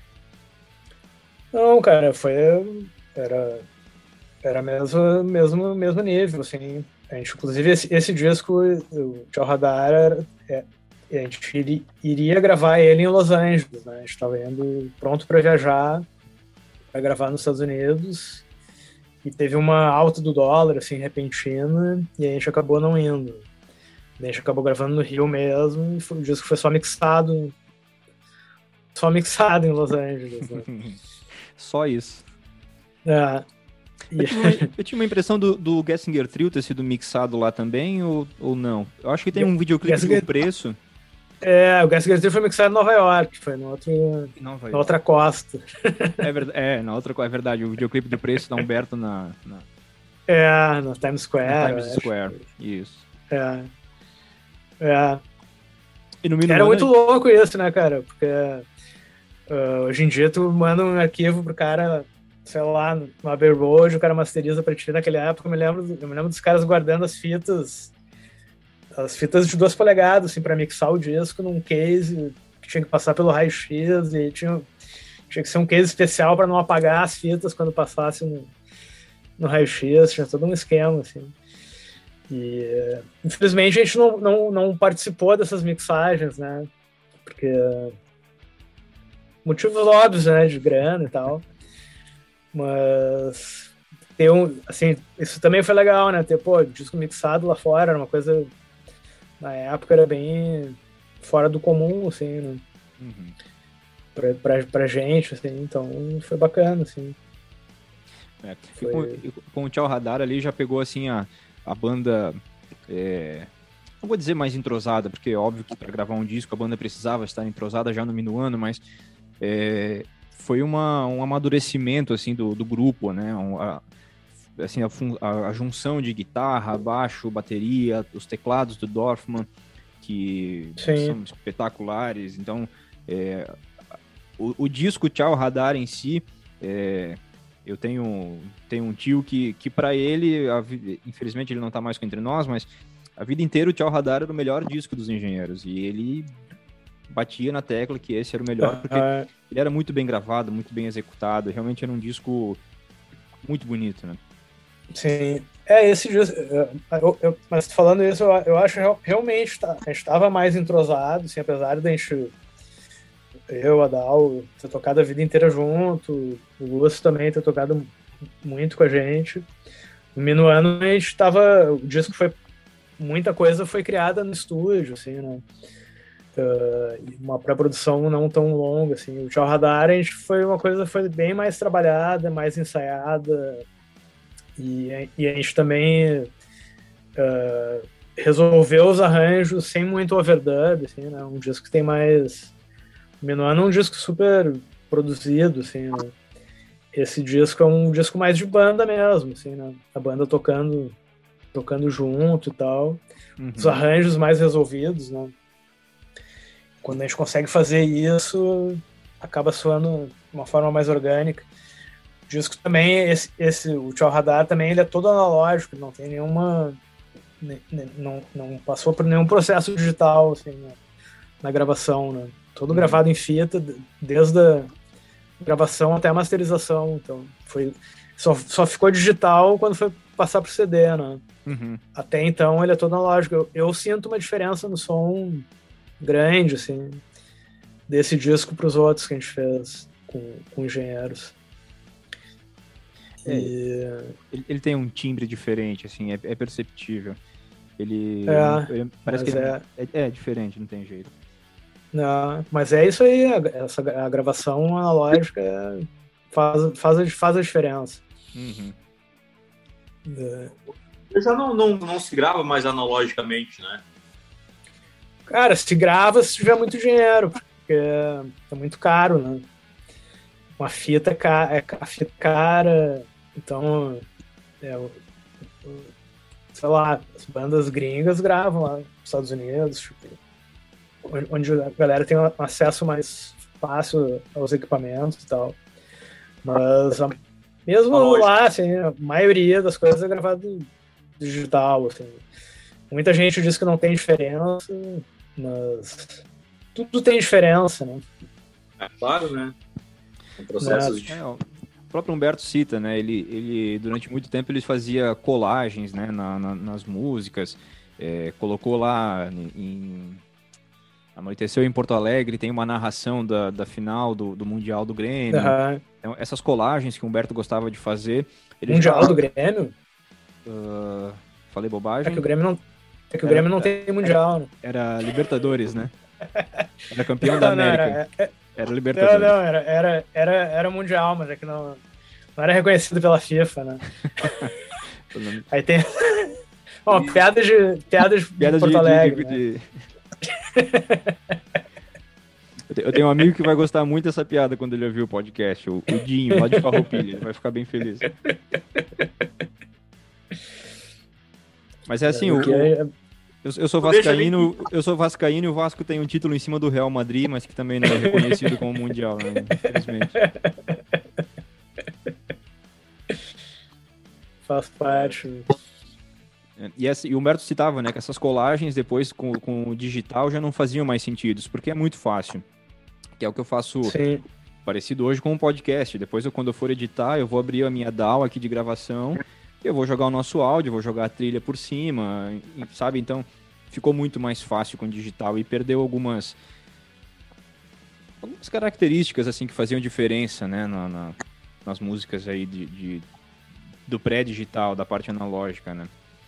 Não, cara, foi era era mesmo mesmo mesmo nível, assim. A gente, inclusive, esse, esse disco, o Tchau Radar, era, é, a gente iria, iria gravar ele em Los Angeles, né? A gente estava indo pronto para viajar, para gravar nos Estados Unidos, e teve uma alta do dólar, assim, repentina, e a gente acabou não indo. A gente acabou gravando no Rio mesmo, e foi, o disco foi só mixado, só mixado em Los Angeles, né? Só isso. É. Eu tinha, uma, eu tinha uma impressão do, do Gessinger Trio ter sido mixado lá também, ou, ou não? Eu acho que tem um videoclipe Gessinger... do Preço. É, o Gessinger Trio foi mixado em Nova York, foi no outro, Nova York. na outra costa. É verdade, é, na outra, é verdade, o videoclipe do Preço da Humberto na, na... É, na Times Square. Na Times Square, isso. É. É. E no Era muito louco isso, né, cara? Porque uh, hoje em dia tu manda um arquivo pro cara, sei lá, no Abbey Road, o cara masteriza pra ti. Naquela época eu me lembro, eu me lembro dos caras guardando as fitas, as fitas de duas polegadas, assim, pra mixar o disco num case que tinha que passar pelo raio-x e tinha, tinha que ser um case especial pra não apagar as fitas quando passasse no, no raio-x, tinha todo um esquema, assim. E infelizmente a gente não, não, não participou dessas mixagens, né? Porque motivos óbvios, né? De grana e tal. Mas ter um, assim, isso também foi legal, né? Ter, pô, disco mixado lá fora era uma coisa, na época era bem fora do comum, assim, né? Uhum. Pra, pra, pra gente, assim, então foi bacana, assim. É, foi... com, com o Tchau Radar ali já pegou, assim, a, a banda, é, não vou dizer mais entrosada, porque é óbvio que para gravar um disco a banda precisava estar entrosada já no Minuano, mas é, foi uma, um amadurecimento, assim, do, do grupo, né? Um, a, assim, a, a, a junção de guitarra, baixo, bateria, os teclados do Dorfman, que Sim. são espetaculares. Então, é, o, o disco Tchau Radar em si, é, eu tenho, tenho um tio que, que para ele, a, infelizmente ele não está mais entre nós, mas a vida inteira o Tchau Radar era o melhor disco dos Engenheiros, e ele batia na tecla que esse era o melhor, porque uh, ele era muito bem gravado, muito bem executado, realmente era um disco muito bonito, né? Sim, é esse disco, eu, eu, mas falando isso, eu, eu acho realmente tá, a gente estava mais entrosado, assim, apesar da gente, eu, a Dal, ter tocado a vida inteira junto, o Lúcio também ter tocado muito com a gente. No Minuano a gente tava, o disco foi, muita coisa foi criada no estúdio, assim, né? Uh, uma pré-produção não tão longa, assim. O Tchau Radar a gente foi uma coisa, foi bem mais trabalhada, mais ensaiada. E, e a gente também uh, resolveu os arranjos sem muito overdub, assim, né? Um disco que tem mais... O Minuano é um disco super produzido, assim, né? Esse disco é um disco mais de banda mesmo, assim, né? A banda tocando, tocando junto e tal. Uhum. Os arranjos mais resolvidos, né? Quando a gente consegue fazer isso, acaba soando de uma forma mais orgânica. O disco também, esse, esse, o Tchau Radar também, ele é todo analógico, não tem nenhuma... Não, não passou por nenhum processo digital, assim, na, na gravação, né? Todo uhum. gravado em fita, desde a, gravação até a masterização. Então, foi, só, só ficou digital quando foi passar pro C D, né? Uhum. Até então, ele é todo analógico. Eu, eu sinto uma diferença no som grande, assim, desse disco pros outros que a gente fez com, com engenheiros. É, e... ele, ele tem um timbre diferente, assim, é, é perceptível. Ele, É, ele parece que ele, é... É, é diferente, não tem jeito. Não, mas é isso aí, a, essa, a gravação analógica faz, faz, a, faz a diferença. Uhum. É. Já não, não, não se grava mais analogicamente, né? Cara, se grava se tiver muito dinheiro, porque é muito caro, né? Uma fita é cara, é a fita cara, então, é, sei lá, as bandas gringas gravam lá nos Estados Unidos, tipo, onde a galera tem um acesso mais fácil aos equipamentos e tal. Mas mesmo lá, assim, a maioria das coisas é gravado digital, assim. Muita gente diz que não tem diferença, mas tudo tem diferença, né? É claro, né? São processos é, de... é, o próprio Humberto cita, né? Ele, ele durante muito tempo ele fazia colagens, né? Na, na, nas músicas, é, colocou lá em Anoiteceu em Porto Alegre, tem uma narração da, da final do, do Mundial do Grêmio. Uhum. Então, essas colagens que o Humberto gostava de fazer... Ele Mundial já... do Grêmio? Uh, falei bobagem? É que o Grêmio não, é que o Grêmio era, não tem Mundial, né? Era Libertadores, né? Era campeão não, da não, América. Era, era, era Libertadores. Não, não, era, era, era, era Mundial, mas é que não, não era reconhecido pela FIFA, né? Aí tem... Ó, oh, piadas de, piadas de piadas Porto de, Alegre, de, né? de... Eu tenho um amigo que vai gostar muito dessa piada quando ele ouvir o podcast, o, o Dinho, lá de Farroupilha. Ele vai ficar bem feliz. Mas é assim, é, o, o, eu, eu sou vascaíno, eu sou vascaíno e o Vasco tem um título em cima do Real Madrid, mas que também não é reconhecido como mundial, né? Infelizmente. Faz parte. E, essa, e o Humberto citava, né, que essas colagens depois com, com o digital já não faziam mais sentido, porque é muito fácil. Que é o que eu faço Sim. parecido hoje com um podcast. Depois, eu, quando eu for editar, eu vou abrir a minha D A W aqui de gravação, eu vou jogar o nosso áudio, vou jogar a trilha por cima, sabe? Então, ficou muito mais fácil com o digital e perdeu algumas, algumas características, assim, que faziam diferença, né, na, na, nas músicas aí de, de, do pré-digital, da parte analógica, né?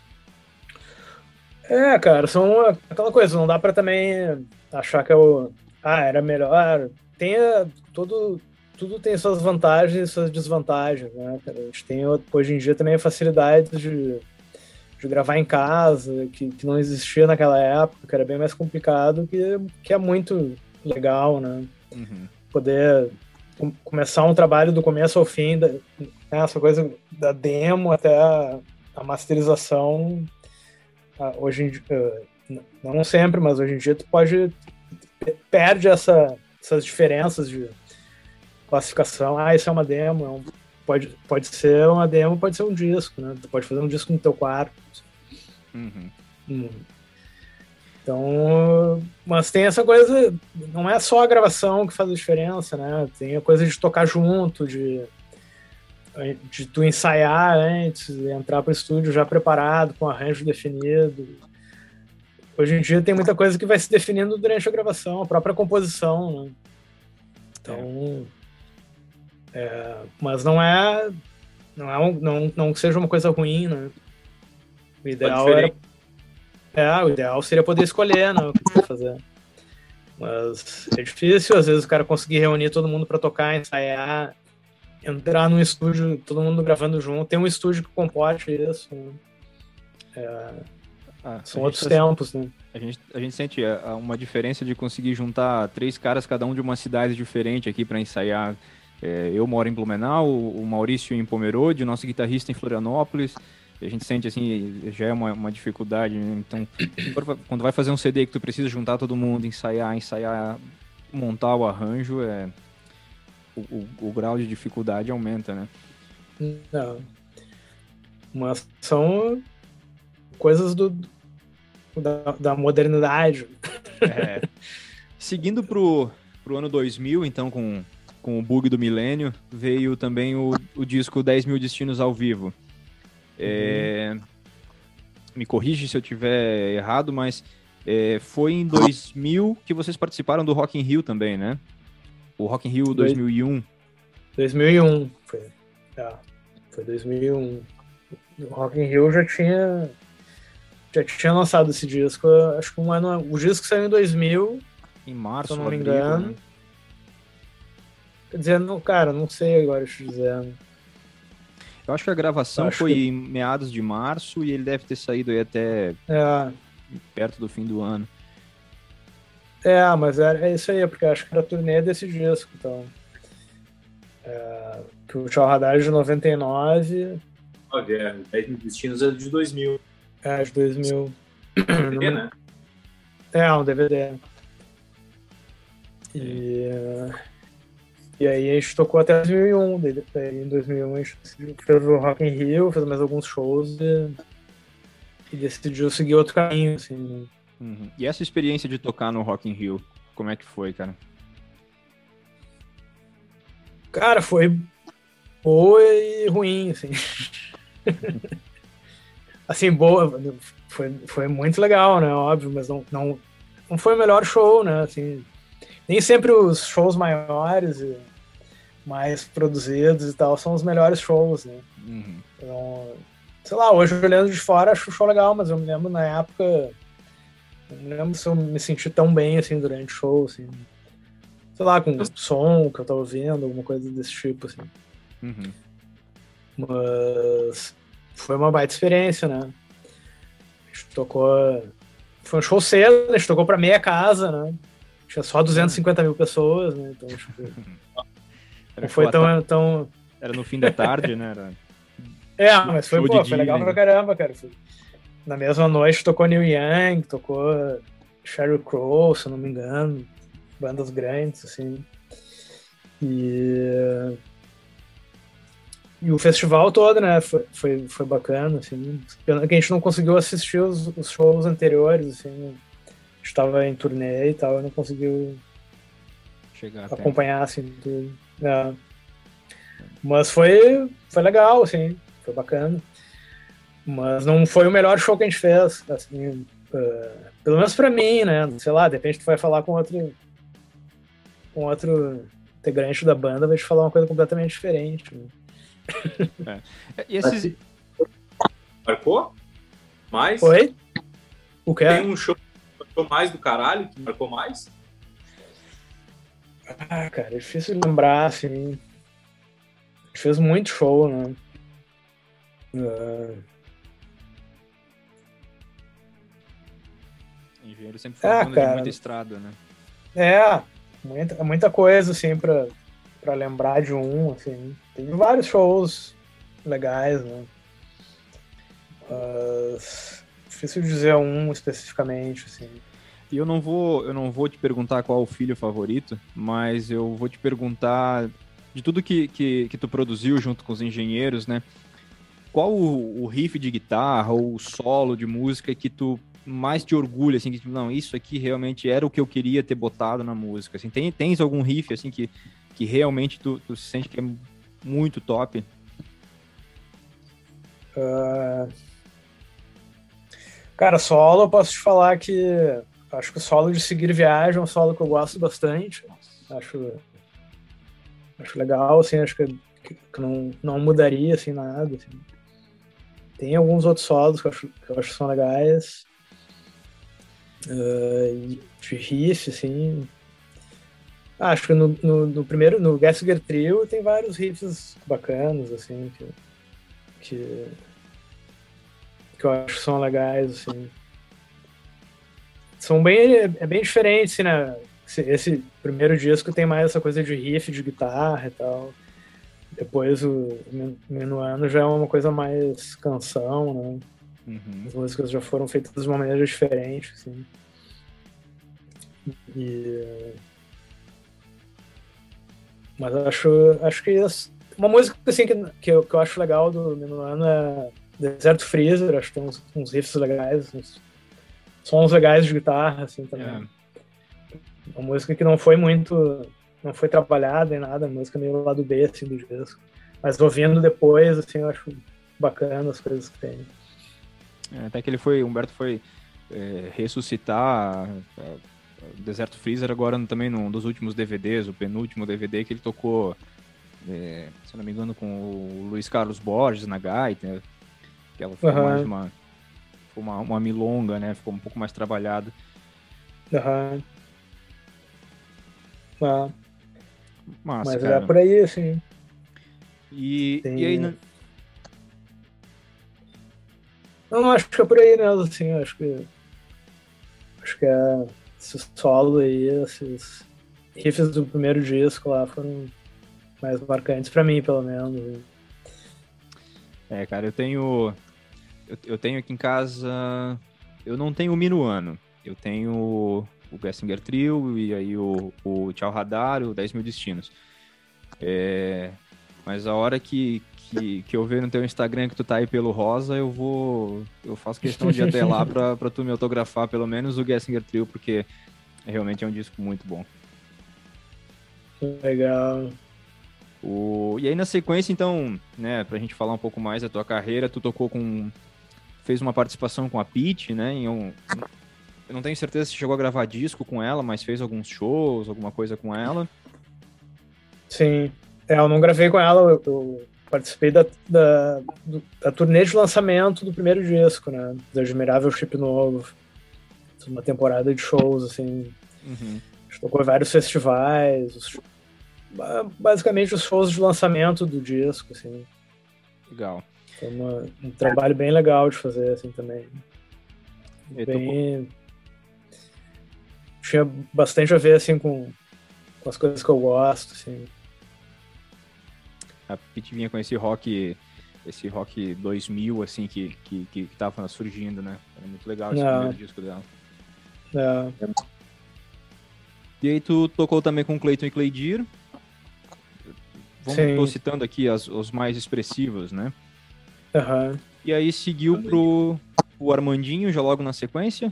É, cara, são aquela coisa, não dá pra também achar que é o... Ah, era melhor. Tem todo, tudo tem suas vantagens e suas desvantagens, né? A gente tem hoje em dia também a facilidade de, de gravar em casa, que, que não existia naquela época, que era bem mais complicado, que, que é muito legal, né? Uhum. Poder com, começar um trabalho do começo ao fim, da, essa coisa da demo até a, a masterização. Hoje em dia, não sempre, mas hoje em dia tu pode perde essa, essas diferenças de classificação. Ah, isso é uma demo, é um, pode, pode ser uma demo, pode ser um disco, né? Tu pode fazer um disco no teu quarto. Uhum. Hum. Então, mas tem essa coisa, não é só a gravação que faz a diferença, né? Tem a coisa de tocar junto, de de tu ensaiar antes, entrar para o estúdio já preparado, com arranjo definido. Hoje em dia tem muita coisa que vai se definindo durante a gravação, a própria composição, né? Então, é. É, mas não é, não é um, não, não seja uma coisa ruim, né? O ideal era, é, o ideal seria poder escolher, né, o que tu vai fazer. Mas é difícil, às vezes o cara conseguir reunir todo mundo para tocar, ensaiar, entrar num estúdio, todo mundo gravando junto. Tem um estúdio que comporte isso. Né? É, ah, são outros tá, tempos, né? A gente, a gente sente uma diferença de conseguir juntar três caras, cada um de uma cidade diferente aqui para ensaiar. É, eu moro em Blumenau, o Maurício em Pomerode, o nosso guitarrista em Florianópolis. A gente sente, assim, já é uma, uma dificuldade, né? Então, quando vai fazer um C D que tu precisa juntar todo mundo, ensaiar, ensaiar, montar o arranjo, é... O, o, o grau de dificuldade aumenta, né? Não. Mas são coisas do, da, da modernidade. É. Seguindo pro, pro ano dois mil, então, com, com o Bug do Milênio, veio também o, o disco dez mil Destinos ao Vivo. É, uhum. Me corrige se eu tiver errado, mas é, foi em dois mil que vocês participaram do Rock in Rio também, né? O Rock in Rio dois mil e um. dois mil e um, foi. É, foi dois mil e um. O Rock in Rio já tinha já tinha lançado esse disco, acho que um ano, o disco saiu em dois mil, em março, se eu não me abril, engano. Né? Quer dizer, não, cara, não sei agora, deixa eu dizer. Eu acho que a gravação acho foi que... em meados de março e ele deve ter saído aí até é. perto do fim do ano. É, mas é, é isso aí, porque acho que era a turnê desse disco, então. É, que o Tchau Radar é de noventa e nove. Ah, é, dez mil Destinos é de dois mil. É, de dois mil. D V D, né? É, um D V D. E, e aí a gente tocou até dois mil e um. Daí, em dois mil e um a gente fez o Rock in Rio, fez mais alguns shows e, e decidiu seguir outro caminho, assim. Uhum. E essa experiência de tocar no Rock in Rio, como é que foi, cara? Cara, foi boa e ruim, assim. Assim, boa, foi, foi muito legal, né, óbvio, mas não, não, não foi o melhor show, né, assim, nem sempre os shows maiores e mais produzidos e tal são os melhores shows, né. Uhum. Então, sei lá, hoje olhando de fora acho o show legal, mas eu me lembro na época, não me lembro se eu me senti tão bem, assim, durante o show, assim, sei lá, com o som que eu tava ouvindo, alguma coisa desse tipo, assim. Uhum. Mas foi uma baita experiência, né? A gente tocou... Foi um show cedo, a gente tocou pra meia casa, né? Tinha só duzentas e cinquenta mil pessoas, né? Então, tipo... não foi tão, tão... Era no fim da tarde, né? Era... É, mas foi, pô, foi legal pra caramba, cara. Na mesma noite tocou Neil Young, tocou Sheryl Crow, se eu não me engano. Bandas grandes, assim. E... E o festival todo, né, foi, foi, foi bacana, assim. Pena que a gente não conseguiu assistir os, os shows anteriores, assim. A gente tava em turnê e tal, e não conseguiu chegar acompanhar, assim, tudo. É. Mas foi, foi legal, assim, foi bacana. Mas não foi o melhor show que a gente fez, assim, uh, pelo menos pra mim, né, sei lá, de repente tu vai falar com outro com outro integrante da banda, vai te falar uma coisa completamente diferente, né? É. E esses... Marcou? Mais? Oi? O que é? Tem um show que marcou mais do caralho, que marcou mais? Ah, cara, é difícil lembrar, assim. A gente fez muito show, né? Uh... Engenheiro sempre foi ah, banda de muita estrada, né? É, muita, muita coisa, assim, pra, pra lembrar de um, assim. Tem vários shows legais, né? Mas difícil dizer um especificamente, assim. E eu não vou, eu não vou te perguntar qual o filho favorito, mas eu vou te perguntar de tudo que, que, que tu produziu junto com os engenheiros, né? Qual o, o riff de guitarra ou o solo de música que tu mais te orgulha, assim, que tipo, não, isso aqui realmente era o que eu queria ter botado na música, assim, tem, tens algum riff, assim, que, que realmente tu, tu sente que é muito top? Uh... Cara, solo, eu posso te falar que acho que o solo de Seguir Viagem é um solo que eu gosto bastante, acho, acho legal, assim, acho que, que não, não mudaria, assim, nada, assim. Tem alguns outros solos que eu acho que, eu acho que são legais, uh, de riff, assim. Ah, acho que no, no, no primeiro, no Gessinger Trio, tem vários riffs bacanas, assim, que, que, que eu acho que são legais, assim. São bem, é bem diferente, assim, né? Esse, esse primeiro disco tem mais essa coisa de riff, de guitarra e tal. Depois o Minuano já é uma coisa mais canção, né? Uhum. As músicas já foram feitas de uma maneira diferente, assim. E... Mas eu acho, acho que uma música assim, que, que, eu, que eu acho legal do Minuano é Deserto Freezer, acho que tem uns, uns riffs legais, uns sons legais de guitarra, assim, também. É. Uma música que não foi muito não foi trabalhada nem nada, a música meio lado B, assim, do disco. Mas ouvindo depois, assim, eu acho bacana as coisas que tem. É, até que ele foi, o Humberto foi é, ressuscitar é, Deserto Freezer agora também num dos últimos D V Ds, o penúltimo D V D que ele tocou, é, se eu não me engano, com o Luiz Carlos Borges na gaita, que ela foi uhum. mais uma, foi uma, uma milonga, né? Ficou um pouco mais trabalhada. Aham. Uhum. Ah. Massa, mas cara. é por aí, assim. E, Tem... e aí... Não... não, acho que é por aí mesmo, assim, acho que acho que é esse solo aí, esses riffs do primeiro disco lá foram mais marcantes pra mim, pelo menos. É, cara, eu tenho eu, eu tenho aqui em casa, eu não tenho o Minuano, eu tenho o Gessinger Trio e aí o, o Tchau Radar, o dez mil Destinos. É, mas a hora que, que, que eu ver no teu Instagram que tu tá aí pelo Rosa, eu vou, eu faço questão de ir até lá pra, pra tu me autografar pelo menos o Gessinger Trio, porque realmente é um disco muito bom. Legal. O, e aí na sequência, então, né, pra gente falar um pouco mais da tua carreira, tu tocou com, fez uma participação com a Pitty, né, em um, eu não tenho certeza se chegou a gravar disco com ela, mas fez alguns shows, alguma coisa com ela. Sim, é, eu não gravei com ela, eu, eu participei da, da, do, da turnê de lançamento do primeiro disco, né, do Admirável Chip Novo, uma temporada de shows, assim, uhum. A gente tocou em vários festivais, os, basicamente os shows de lançamento do disco, assim. Legal. Foi uma, um trabalho bem legal de fazer, assim, também. Bem... Tinha bastante a ver, assim, com, com as coisas que eu gosto, assim. A Pitty vinha com esse rock, esse rock dois mil, assim, que, que, que tava surgindo, né? Era muito legal esse Não. primeiro disco dela. Não. E aí tu tocou também com Clayton e Claydir. Vamos, tô citando aqui as, os mais expressivos, né? Uhum. E aí seguiu pro o Armandinho, já logo na sequência?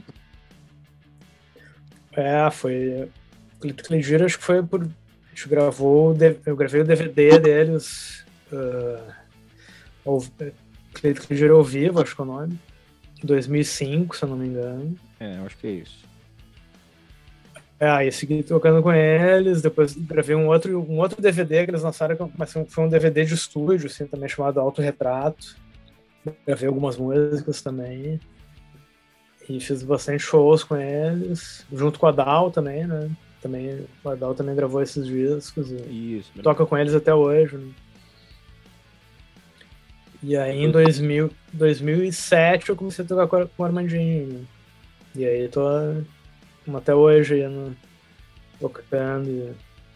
É, foi... Clayton e Claydir, acho que foi por... A gente gravou... Eu gravei o D V D deles... Uh, Clayton e Claydir ao vivo, acho que é o nome. Em dois mil e cinco, se eu não me engano. É, eu acho que é isso. É, aí segui tocando com eles, depois gravei um outro, um outro D V D que eles lançaram, mas foi um D V D de estúdio, assim, também chamado Autorretrato. Gravei algumas músicas também. E fiz bastante shows com eles, junto com a Dal também, né? Também, a Dal também gravou esses discos. E isso. toca com eles até hoje, né? E aí em dois mil, dois mil e sete eu comecei a tocar com, com o Armandinho, né? E aí tô até hoje aí, né? Tocando. E...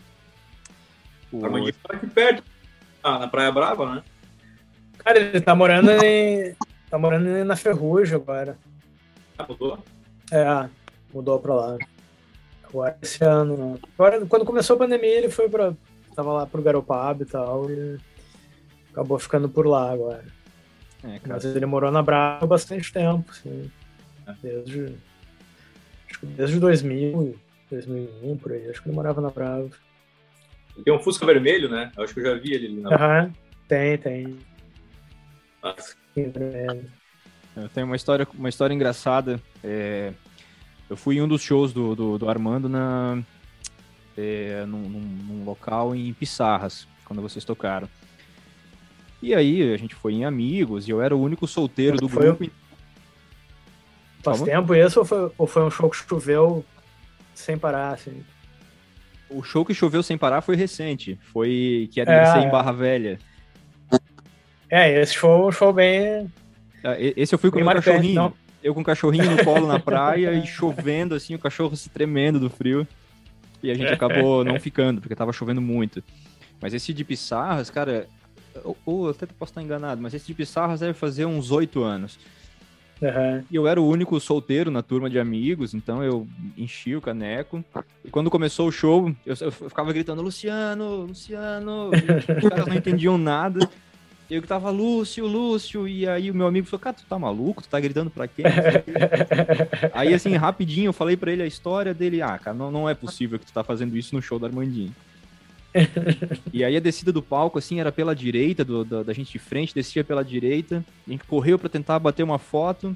O Armandinho tá aqui perto, ah, na Praia Brava, né? Cara, ele tá morando em... tá morando na Ferrugem agora. Ah, mudou? É, mudou pra lá. Agora esse ano, né? Agora, quando começou a pandemia, ele foi pra... Tava lá pro Garopaba e tal, e acabou ficando por lá agora. É, cara. Mas ele morou na Brava há bastante tempo, assim. Desde... Acho que desde dois mil, dois mil e um, por aí. Acho que ele morava na Brava. Tem um Fusca vermelho, né? Eu acho que eu já vi ele ali na Aham, uhum. Tem, tem. Nossa. Eu tenho uma história, uma história engraçada. É, eu fui em um dos shows do, do, do Armando na, é, num, num, num local em Pissarras, quando vocês tocaram. E aí a gente foi em amigos e eu era o único solteiro do foi grupo. Um... Faz Como? tempo isso ou foi, ou foi um show que choveu sem parar, assim? O show que choveu sem parar foi recente. Foi que era é, ser em Barra Velha. É, esse foi um show bem... Esse eu fui com o meu cachorrinho. Não. Eu com o cachorrinho no colo na praia e chovendo, assim, o cachorro se tremendo do frio. E a gente acabou não ficando, porque tava chovendo muito. Mas esse de Pissarras, cara... Ou, ou até posso estar enganado, mas esse de Pissarras deve fazer uns oito anos. Uhum. E eu era o único solteiro na turma de amigos, então eu enchi o caneco. E quando começou o show, eu, eu ficava gritando, Luciano, Luciano. E os caras não entendiam nada. E eu gritava, Lúcio, Lúcio. E aí o meu amigo falou, cara, tu tá maluco? Tu tá gritando pra quem? Aí assim, rapidinho, eu falei pra ele a história dele. Ah, cara, não, não é possível que tu tá fazendo isso no show do Armandinho. E aí a descida do palco, assim, era pela direita, do, da, da gente de frente, descia pela direita. A gente correu pra tentar bater uma foto.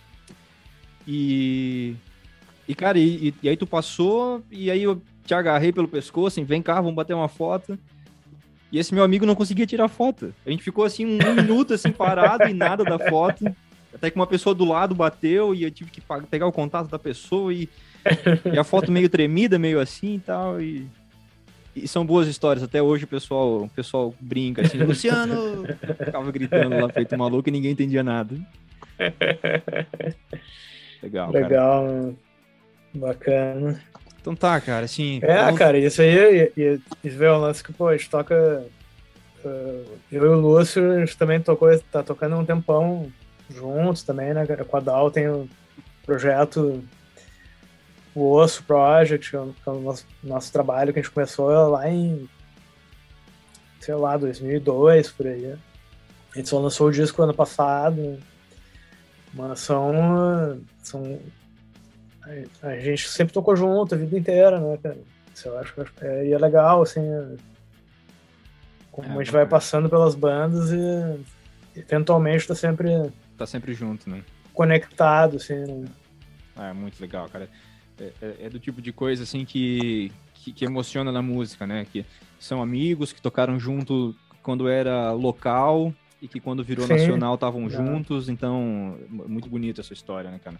E... E, cara, e, e aí tu passou, e aí eu te agarrei pelo pescoço, assim, vem cá, vamos bater uma foto. E esse meu amigo não conseguia tirar foto. A gente ficou, assim, um minuto, assim, parado e nada da foto. Até que uma pessoa do lado bateu e eu tive que pegar o contato da pessoa e, e a foto meio tremida, meio assim e tal. E, e são boas histórias. Até hoje o pessoal, o pessoal brinca, assim, Luciano! Ficava gritando lá, feito maluco, e ninguém entendia nada. Legal, cara. Legal, bacana. Então tá, cara, assim... É, falando... cara, isso aí, e, e, e ver o lance que, pô, a gente toca... Uh, eu e o Lúcio, a gente também tocou, tá tocando há um tempão juntos também, né, cara? Com a Dal tem o projeto, o Osso Project, que é o, que é o nosso, nosso trabalho que a gente começou lá em, sei lá, dois mil e dois, por aí. A gente só lançou o disco ano passado, mas são... são a gente sempre tocou junto a vida inteira, né, cara? Isso eu acho que é, e é legal, assim, como é, a gente vai passando pelas bandas e eventualmente tá sempre... Tá sempre junto, né? Conectado, assim, né? É muito legal, cara. É, é, é do tipo de coisa, assim, que, que, que emociona na música, né? Que são amigos que tocaram junto quando era local e que quando virou Sim. nacional estavam é. juntos, então, muito bonita essa história, né, cara?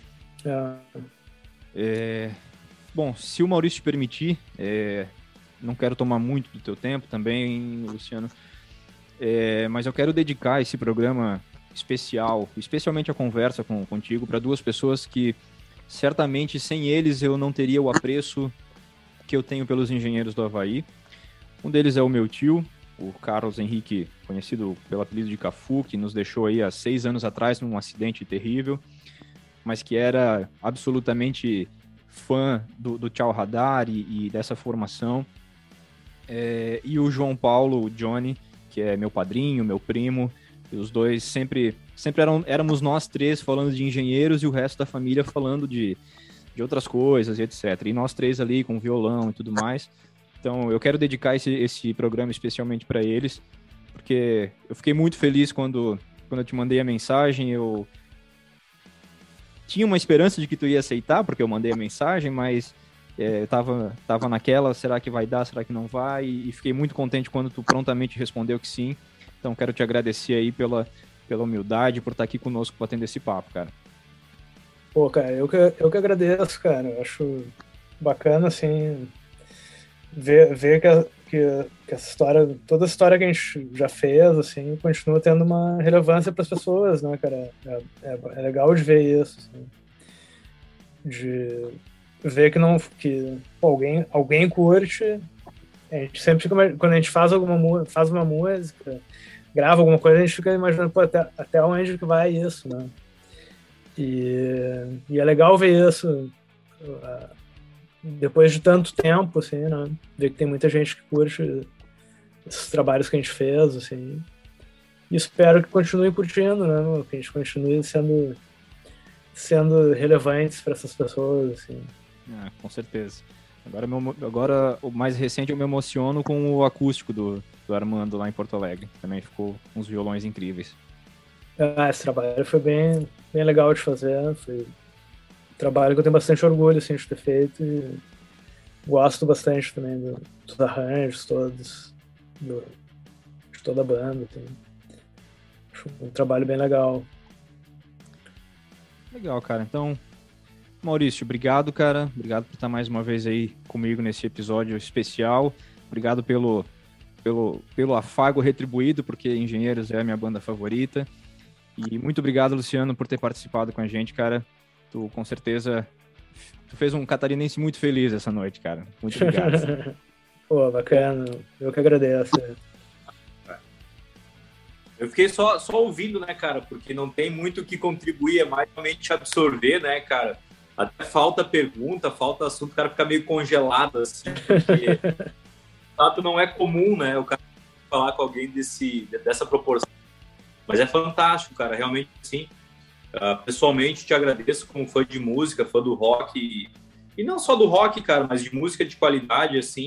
É. É, bom, se o Maurício te permitir, é, não quero tomar muito do teu tempo também, Luciano, é, mas eu quero dedicar esse programa especial, especialmente a conversa com, contigo, para duas pessoas que certamente sem eles eu não teria o apreço que eu tenho pelos engenheiros do Havaí. Um deles é o meu tio, o Carlos Henrique, conhecido pelo apelido de Cafu, que nos deixou aí há seis anos atrás num acidente terrível, mas que era absolutamente fã do, do Tchau Radar e, e dessa formação. É, e o João Paulo, o Johnny, que é meu padrinho, meu primo, e os dois sempre, sempre eram, éramos nós três falando de engenheiros e o resto da família falando de, de outras coisas e etcétera. E nós três ali com violão e tudo mais. Então eu quero dedicar esse, esse programa especialmente para eles, porque eu fiquei muito feliz quando, quando eu te mandei a mensagem. Eu tinha uma esperança de que tu ia aceitar, porque eu mandei a mensagem, mas é, eu tava, tava naquela, será que vai dar, será que não vai? E, e fiquei muito contente quando tu prontamente respondeu que sim. Então quero te agradecer aí pela, pela humildade, por estar aqui conosco para atender esse papo, cara. Pô, cara, eu que, eu que agradeço, cara. Eu acho bacana, assim, ver, ver que, a, que, que essa história, toda a história que a gente já fez, assim, continua tendo uma relevância para as pessoas, né, cara? É, é, é legal de ver isso, assim. De ver que não, que pô, alguém, alguém curte. A gente sempre fica, quando a gente faz alguma faz uma música, grava alguma coisa, a gente fica imaginando, pô, até, até onde que vai isso, né? E, e é legal ver isso uh, depois de tanto tempo, assim, né? Ver que tem muita gente que curte esses trabalhos que a gente fez, assim. E espero que continue curtindo, né? Que a gente continue sendo, sendo relevantes para essas pessoas, assim. Ah, com certeza. Agora, meu, agora, o mais recente, eu me emociono com o acústico do, do Armando lá em Porto Alegre. Também ficou uns violões incríveis. Ah, esse trabalho foi bem, bem legal de fazer. Foi um trabalho que eu tenho bastante orgulho, assim, de ter feito. E gosto bastante também do, dos arranjos todos, do, de toda a banda. Assim. Acho um trabalho bem legal. Legal, cara. Então, Maurício, obrigado, cara. Obrigado por estar mais uma vez aí comigo nesse episódio especial. Obrigado pelo, pelo, pelo afago retribuído, porque Engenheiros é a minha banda favorita. E muito obrigado, Luciano, por ter participado com a gente, cara. Tu, com certeza, tu fez um catarinense muito feliz essa noite, cara. Muito obrigado. Pô, bacana. Eu que agradeço. Eu fiquei só, só ouvindo, né, cara? Porque não tem muito o que contribuir, é mais realmente absorver, né, cara? Até falta pergunta, falta assunto, o cara fica meio congelado, assim, porque o fato não é comum, né, o cara falar com alguém desse, dessa proporção. Mas é fantástico, cara, realmente, sim. Uh, pessoalmente, te agradeço como fã de música, fã do rock, e, e não só do rock, cara, mas de música de qualidade, assim.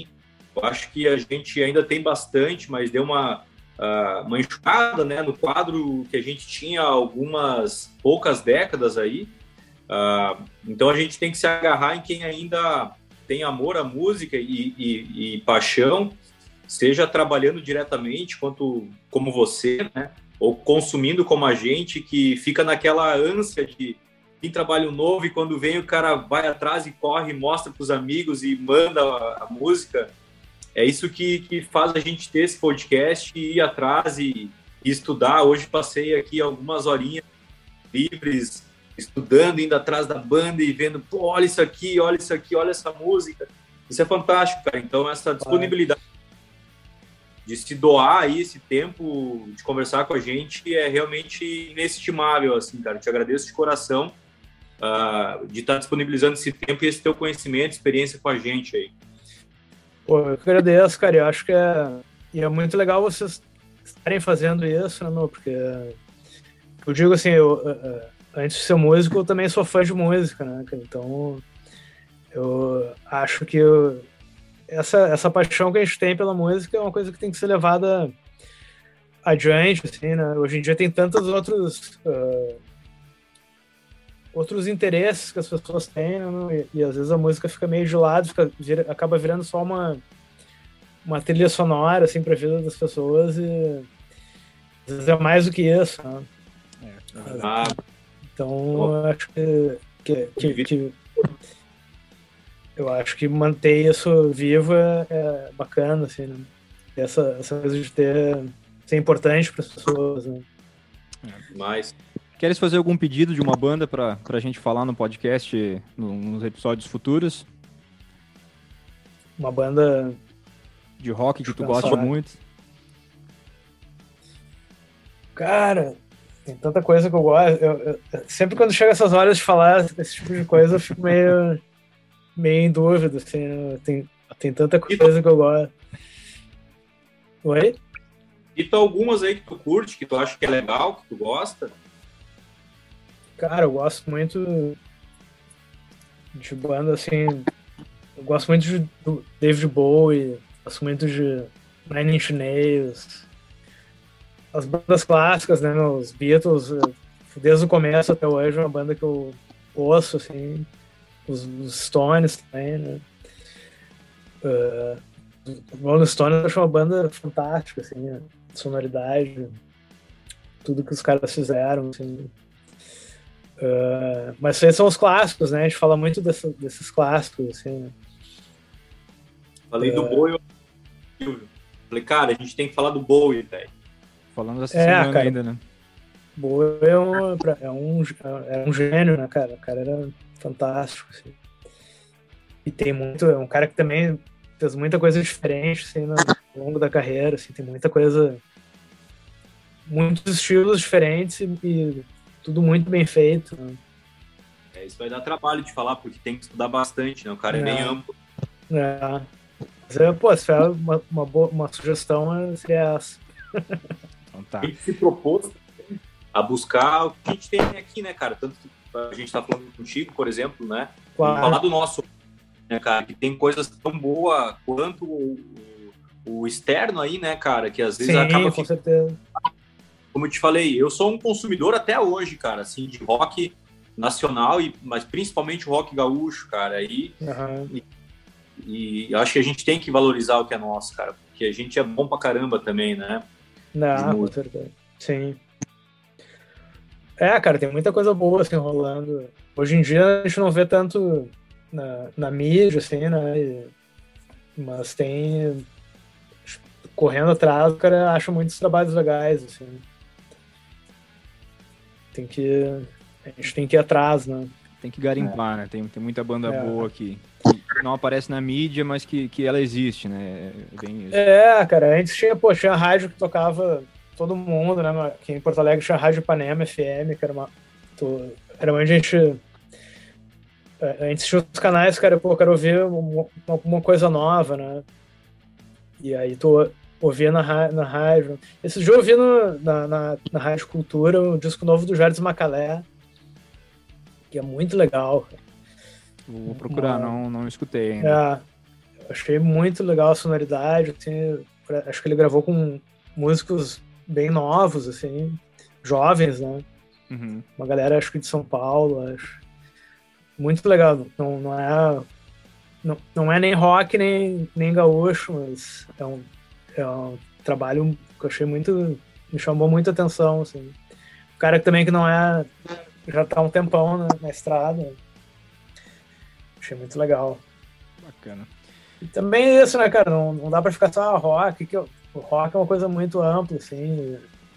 Eu acho que a gente ainda tem bastante, mas deu uma, uh, uma enxugada, né, no quadro que a gente tinha há algumas poucas décadas aí. Uh, então a gente tem que se agarrar em quem ainda tem amor à música e, e, e paixão, seja trabalhando diretamente quanto como você, né, ou consumindo como a gente, que fica naquela ânsia de tem trabalho novo e quando vem o cara vai atrás e corre, mostra para os amigos e manda a, a música. É isso que, que faz a gente ter esse podcast e ir atrás e, e estudar. Hoje passei aqui algumas horinhas livres, estudando, indo atrás da banda e vendo, pô, olha isso aqui, olha isso aqui, olha essa música. Isso é fantástico, cara. Então, essa disponibilidade de se doar aí esse tempo, de conversar com a gente, é realmente inestimável, assim, cara. Eu te agradeço de coração uh, de estar disponibilizando esse tempo e esse teu conhecimento, experiência com a gente aí. Pô, eu que agradeço, cara. Eu acho que é, e é muito legal vocês estarem fazendo isso, né, meu? Porque eu digo assim, eu, antes de ser músico, eu também sou fã de música, né, cara? Então, eu acho que eu, essa, essa paixão que a gente tem pela música é uma coisa que tem que ser levada adiante, assim, né? Hoje em dia tem tantos outros uh, outros interesses que as pessoas têm, né? e, e às vezes a música fica meio de lado, fica, vira, acaba virando só uma uma trilha sonora, assim, pra vida das pessoas e às vezes é mais do que isso, né? É, ah, então, eu acho que, que, que, que eu acho que manter isso vivo é, é bacana, assim, né? Essa, essa coisa de ter ser importante para as pessoas, né? É, mas queres fazer algum pedido de uma banda para a gente falar no podcast, no, nos episódios futuros? Uma banda de rock que tu gosta muito? Cara, tem tanta coisa que eu gosto. Eu, eu, sempre quando chega essas horas de falar esse tipo de coisa, eu fico meio, meio em dúvida, assim, né? tem, tem tanta coisa que eu gosto. Oi? E tu algumas aí que tu curte, que tu acha que é legal, que tu gosta? Cara, eu gosto muito de banda, assim, eu gosto muito de do David Bowie, gosto muito de Nine Inch Nails, as bandas clássicas, né, os Beatles, desde o começo até hoje, é uma banda que eu ouço, assim, os, os Stones também, né, uh, Rolling Stones eu acho uma banda fantástica, assim, né? Sonoridade, tudo que os caras fizeram, assim. Uh, mas esses são os clássicos, né? A gente fala muito dessa, desses clássicos, assim. Né? Falei uh, do Bowie, falei, cara, a gente tem que falar do Bowie, velho. Falando essa é, semana cara, ainda, né? Bowie é um, é, um, é um gênio, né, cara? O cara era fantástico, assim. E tem muito, é um cara que também fez muita coisa diferente, assim, no, ao longo da carreira, assim, tem muita coisa, muitos estilos diferentes e, e tudo muito bem feito. Né? É, isso vai dar trabalho de falar, porque tem que estudar bastante, né? O cara é, é bem amplo. É. Mas, é, pô, se for uma, uma, boa, uma sugestão, seria essa. Então tá. A gente se propôs a buscar o que a gente tem aqui, né, cara? Tanto que a gente tá falando contigo, por exemplo, né? Claro. Falar do nosso, né, cara? Que tem coisas tão boas quanto o, o, o externo aí, né, cara? Que às vezes Sim, acaba... com certeza. Como eu te falei, eu sou um consumidor até hoje, cara, assim, de rock nacional, e, mas principalmente rock gaúcho, cara. E, uhum. e, e acho que a gente tem que valorizar o que é nosso, cara. Porque a gente é bom pra caramba também, né? Não, com certeza. Sim. É, cara, tem muita coisa boa, assim, rolando. Hoje em dia a gente não vê tanto na, na mídia, assim, né? E, mas tem... Correndo atrás, o cara acha muitos trabalhos legais, assim. Tem que... A gente tem que ir atrás, né? Tem que garimpar, é. né? Tem, tem muita banda é. boa aqui. Que não aparece na mídia, mas que, que ela existe, né? É, bem isso. É, cara, antes tinha, pô, tinha rádio que tocava todo mundo, né? Aqui em Porto Alegre tinha a Rádio Ipanema F M, que era uma... Era onde a gente... Antes tinha os canais, cara, pô, eu quero ouvir uma, uma coisa nova, né? E aí tu ouvia na, na rádio. Esse dia eu ouvi no, na, na, na Rádio Cultura o disco novo do Jardim Macalé, que é muito legal. Vou procurar, uma... não, não escutei ainda. achei muito legal a sonoridade, assim, acho que ele gravou com músicos bem novos, assim, jovens, né? Uhum. Uma galera, acho que de São Paulo, acho. Muito legal. Não, não, é, não, não é nem rock, nem, nem gaúcho, mas é um, é um trabalho que eu achei muito... Me chamou muita atenção, assim. O cara também que não é... Já tá há um tempão na, na estrada. Achei muito legal. Bacana. E também é isso, né, cara? Não, não dá pra ficar só rock, que o rock é uma coisa muito ampla, assim.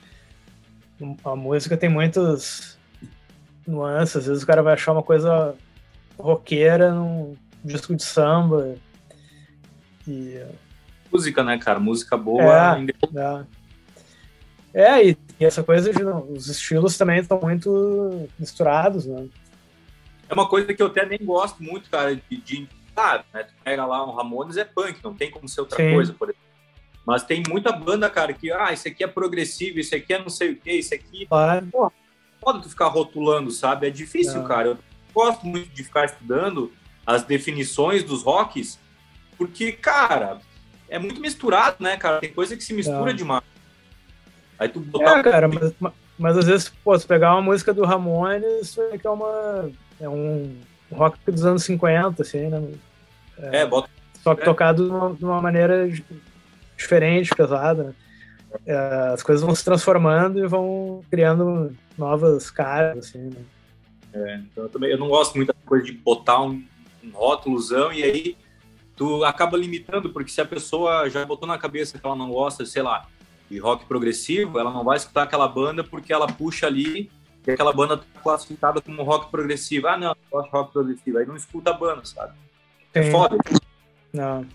A música tem muitas nuances. Às vezes o cara vai achar uma coisa roqueira num disco de samba. E... Música, né, cara? Música boa. É, é. é e, e essa coisa de... Os estilos também estão muito misturados, né? É uma coisa que eu até nem gosto muito, cara, de... de ah, né, tu pega lá um Ramones, é punk, não tem como ser outra Sim. coisa, por exemplo. Mas tem muita banda, cara, que, ah, isso aqui é progressivo, isso aqui é não sei o que, isso aqui... Claro. Pô, pode tu ficar rotulando, sabe? É difícil, é. cara. Eu gosto muito de ficar estudando as definições dos rocks, porque, cara, é muito misturado, né, cara? Tem coisa que se mistura é. demais. Aí tu botar... É, cara, mas, mas às vezes, pô, se pegar uma música do Ramones, que é uma... É um... rock dos anos cinquenta, assim, né? É, é bota... Só que é. tocado de uma, de uma maneira diferente, pesada, né? É, as coisas vão se transformando e vão criando novas caras, assim, né? É, então eu, também, eu não gosto muito da coisa de botar um, um rótulozão e aí tu acaba limitando, porque se a pessoa já botou na cabeça que ela não gosta, sei lá, de rock progressivo, ela não vai escutar aquela banda porque ela puxa ali e aquela banda tá classificada como rock progressivo. Ah, não, eu gosto de rock progressivo. Aí não escuta a banda, sabe? É Sim. foda. Não.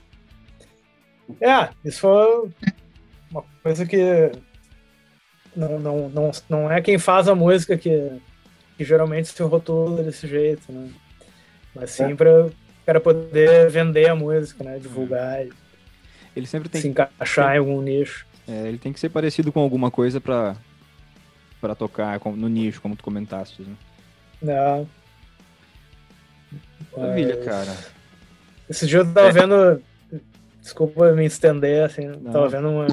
É, isso foi uma coisa que não, não, não, não é quem faz a música que, que geralmente se rotula desse jeito, né? Mas sim é. para o cara poder vender a música, né? Divulgar. Ele sempre tem se encaixar em algum nicho. É, ele tem que ser parecido com alguma coisa para para tocar no nicho, como tu comentaste, né? Não. Maravilha, Mas... cara. Esse dia eu tava é. vendo... Desculpa me estender, assim. Não. Tava vendo uma...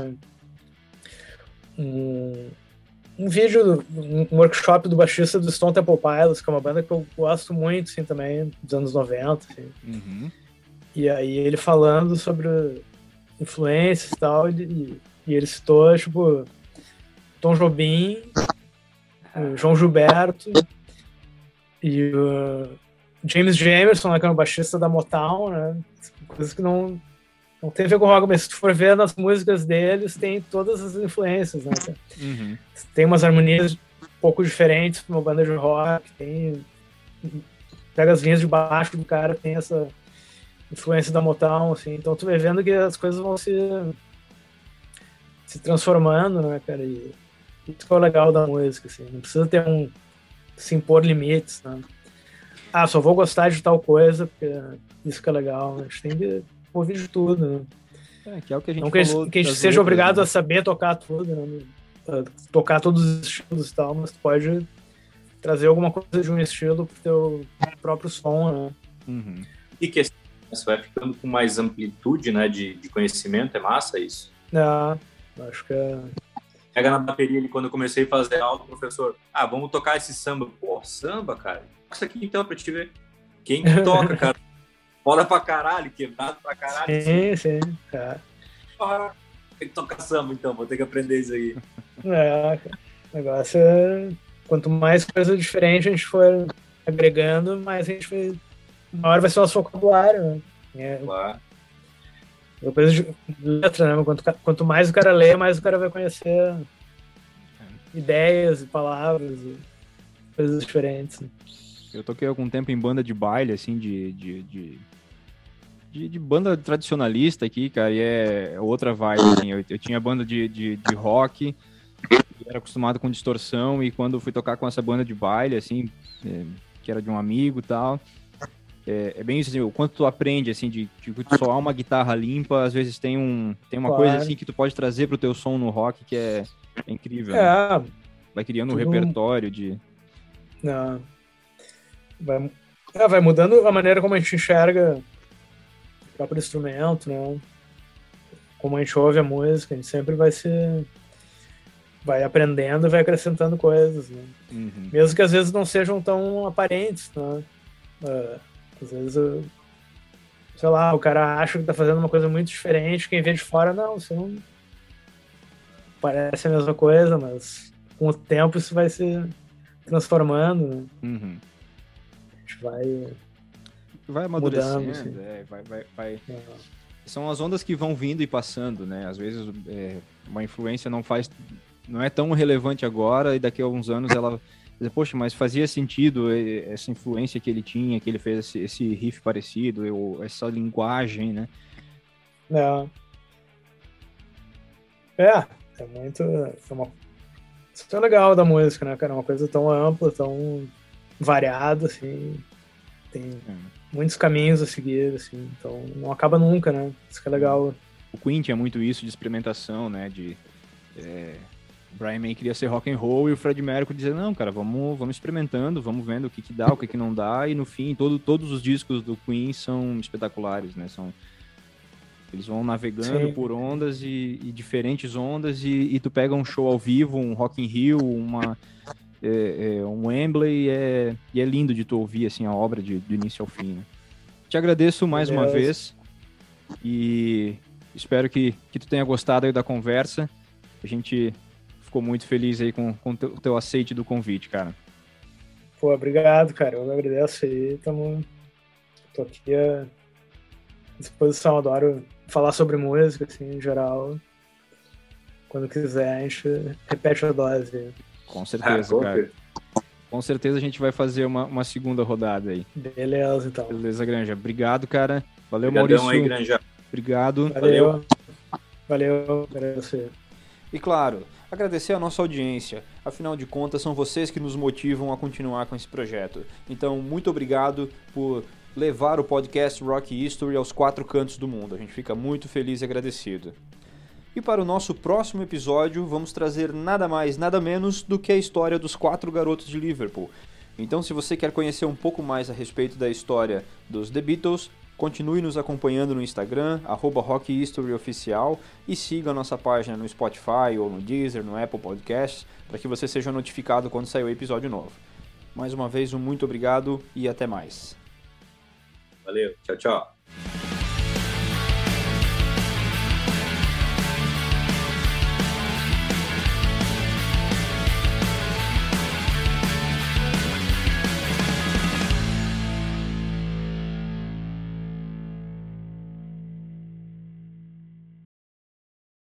Um, um vídeo, um workshop do baixista do Stone Temple Pilots, que é uma banda que eu gosto muito, assim, também, dos anos noventa, assim. Uhum. E aí ele falando sobre influências e tal, e, e ele citou, tipo, Tom Jobim, o João Gilberto e o James Jamerson, né, que é um baixista da Motown, né? Coisas que não, não tem a ver com rock, mas se tu for ver nas músicas deles, tem todas as influências, né? Uhum. Tem umas harmonias um pouco diferentes para uma banda de rock, tem... Pega as linhas de baixo do cara, tem essa influência da Motown, assim. Então tu vai vendo que as coisas vão se se transformando, né, cara? E isso que é o legal da música, assim. Não precisa ter um... se impor limites, né? Ah, só vou gostar de tal coisa, porque isso que é legal. A gente tem que ouvir de tudo, né? É, que é o que a gente Não que, falou que a gente seja letras, obrigado né? a saber tocar tudo, né? Tocar todos os estilos e tal, mas tu pode trazer alguma coisa de um estilo pro teu próprio som, né? Uhum. E que você vai ficando com mais amplitude, né, de, de conhecimento, é massa isso? É, acho que é... Pega na bateria ali, quando eu comecei a fazer aula, o professor, ah, vamos tocar esse samba. Pô, samba, cara? Isso aqui então, pra te ver. Quem que toca, cara? Foda pra caralho, quebrado pra caralho. Sim, sim, cara. Ah, tem que tocar samba, então, vou ter que aprender isso aí. É, o negócio é... Quanto mais coisa diferente a gente for agregando, mais a gente vai... Maior vai ser o nosso vocabulário, né? É, claro. É coisa de letra, né? Quanto, quanto mais o cara lê, mais o cara vai conhecer ideias e palavras e coisas diferentes. Né? Eu toquei algum tempo em banda de baile, assim, de... de, de... De, de banda tradicionalista aqui, cara, e é outra vibe, assim. Eu, eu tinha banda de, de, de rock, era acostumado com distorção, e quando fui tocar com essa banda de baile, assim, é, que era de um amigo e tal, é, é bem isso, assim, o quanto tu aprende, assim, de, de tu soar uma guitarra limpa, às vezes tem, um, tem uma claro. coisa, assim, que tu pode trazer pro teu som no rock, que é, é incrível, é, né? Vai criando um tudo... repertório de... Não. Vai, é, vai mudando a maneira como a gente enxerga próprio instrumento, né? Como a gente ouve a música, a gente sempre vai se vai aprendendo e vai acrescentando coisas, né? Uhum. Mesmo que às vezes não sejam tão aparentes, né? Uh, às vezes, uh, sei lá, o cara acha que tá fazendo uma coisa muito diferente, quem vê de fora, não, isso não parece a mesma coisa, mas com o tempo isso vai se transformando, né? Uhum. A gente vai vai amadurecendo, mudando, assim. é, vai, vai, vai... É. São as ondas que vão vindo e passando, né? Às vezes é, uma influência não faz, não é tão relevante agora e daqui a alguns anos ela, poxa, mas fazia sentido essa influência que ele tinha, que ele fez esse, esse riff parecido, ou essa linguagem, né? É. É, é muito, é uma, isso é legal da música, né, cara? É uma coisa tão ampla, tão variada, assim, tem É. muitos caminhos a seguir, assim, então não acaba nunca, né? Isso que é legal. O Queen tinha muito isso de experimentação, né? De é, o Brian May queria ser rock and roll e o Freddie Mercury dizia, não, cara, vamos, vamos experimentando, vamos vendo o que que dá, o que que não dá, e no fim todo, todos os discos do Queen são espetaculares, né? São, eles vão navegando Sim. por ondas e, e diferentes ondas e, e tu pega um show ao vivo, um Rock in Rio, uma, é, é, um Wembley, é, e é lindo de tu ouvir assim, a obra de, do início ao fim, né? Te agradeço mais Beleza. uma vez e espero que, que tu tenha gostado aí da conversa. A gente ficou muito feliz aí com, com o teu, teu aceite do convite, cara. Pô, obrigado, cara, eu agradeço aí, tamo, tô aqui à disposição, adoro falar sobre música, assim, em geral. Quando quiser, a gente repete a dose. Com certeza, Ah, cara. Com certeza a gente vai fazer uma, uma segunda rodada aí. Beleza, então. Beleza, Granja. Obrigado, cara. Valeu, Obrigadão Maurício. aí, Granja. Obrigado. Valeu. Valeu, agradeço. E claro, agradecer a nossa audiência. Afinal de contas, são vocês que nos motivam a continuar com esse projeto. Então, muito obrigado por levar o podcast Rock History aos quatro cantos do mundo. A gente fica muito feliz e agradecido. E para o nosso próximo episódio, vamos trazer nada mais, nada menos do que a história dos quatro garotos de Liverpool. Então, se você quer conhecer um pouco mais a respeito da história dos The Beatles, continue nos acompanhando no Instagram, arroba Rock History Oficial, e siga a nossa página no Spotify ou no Deezer, no Apple Podcasts, para que você seja notificado quando sair o episódio novo. Mais uma vez, um muito obrigado e até mais. Valeu, tchau, tchau.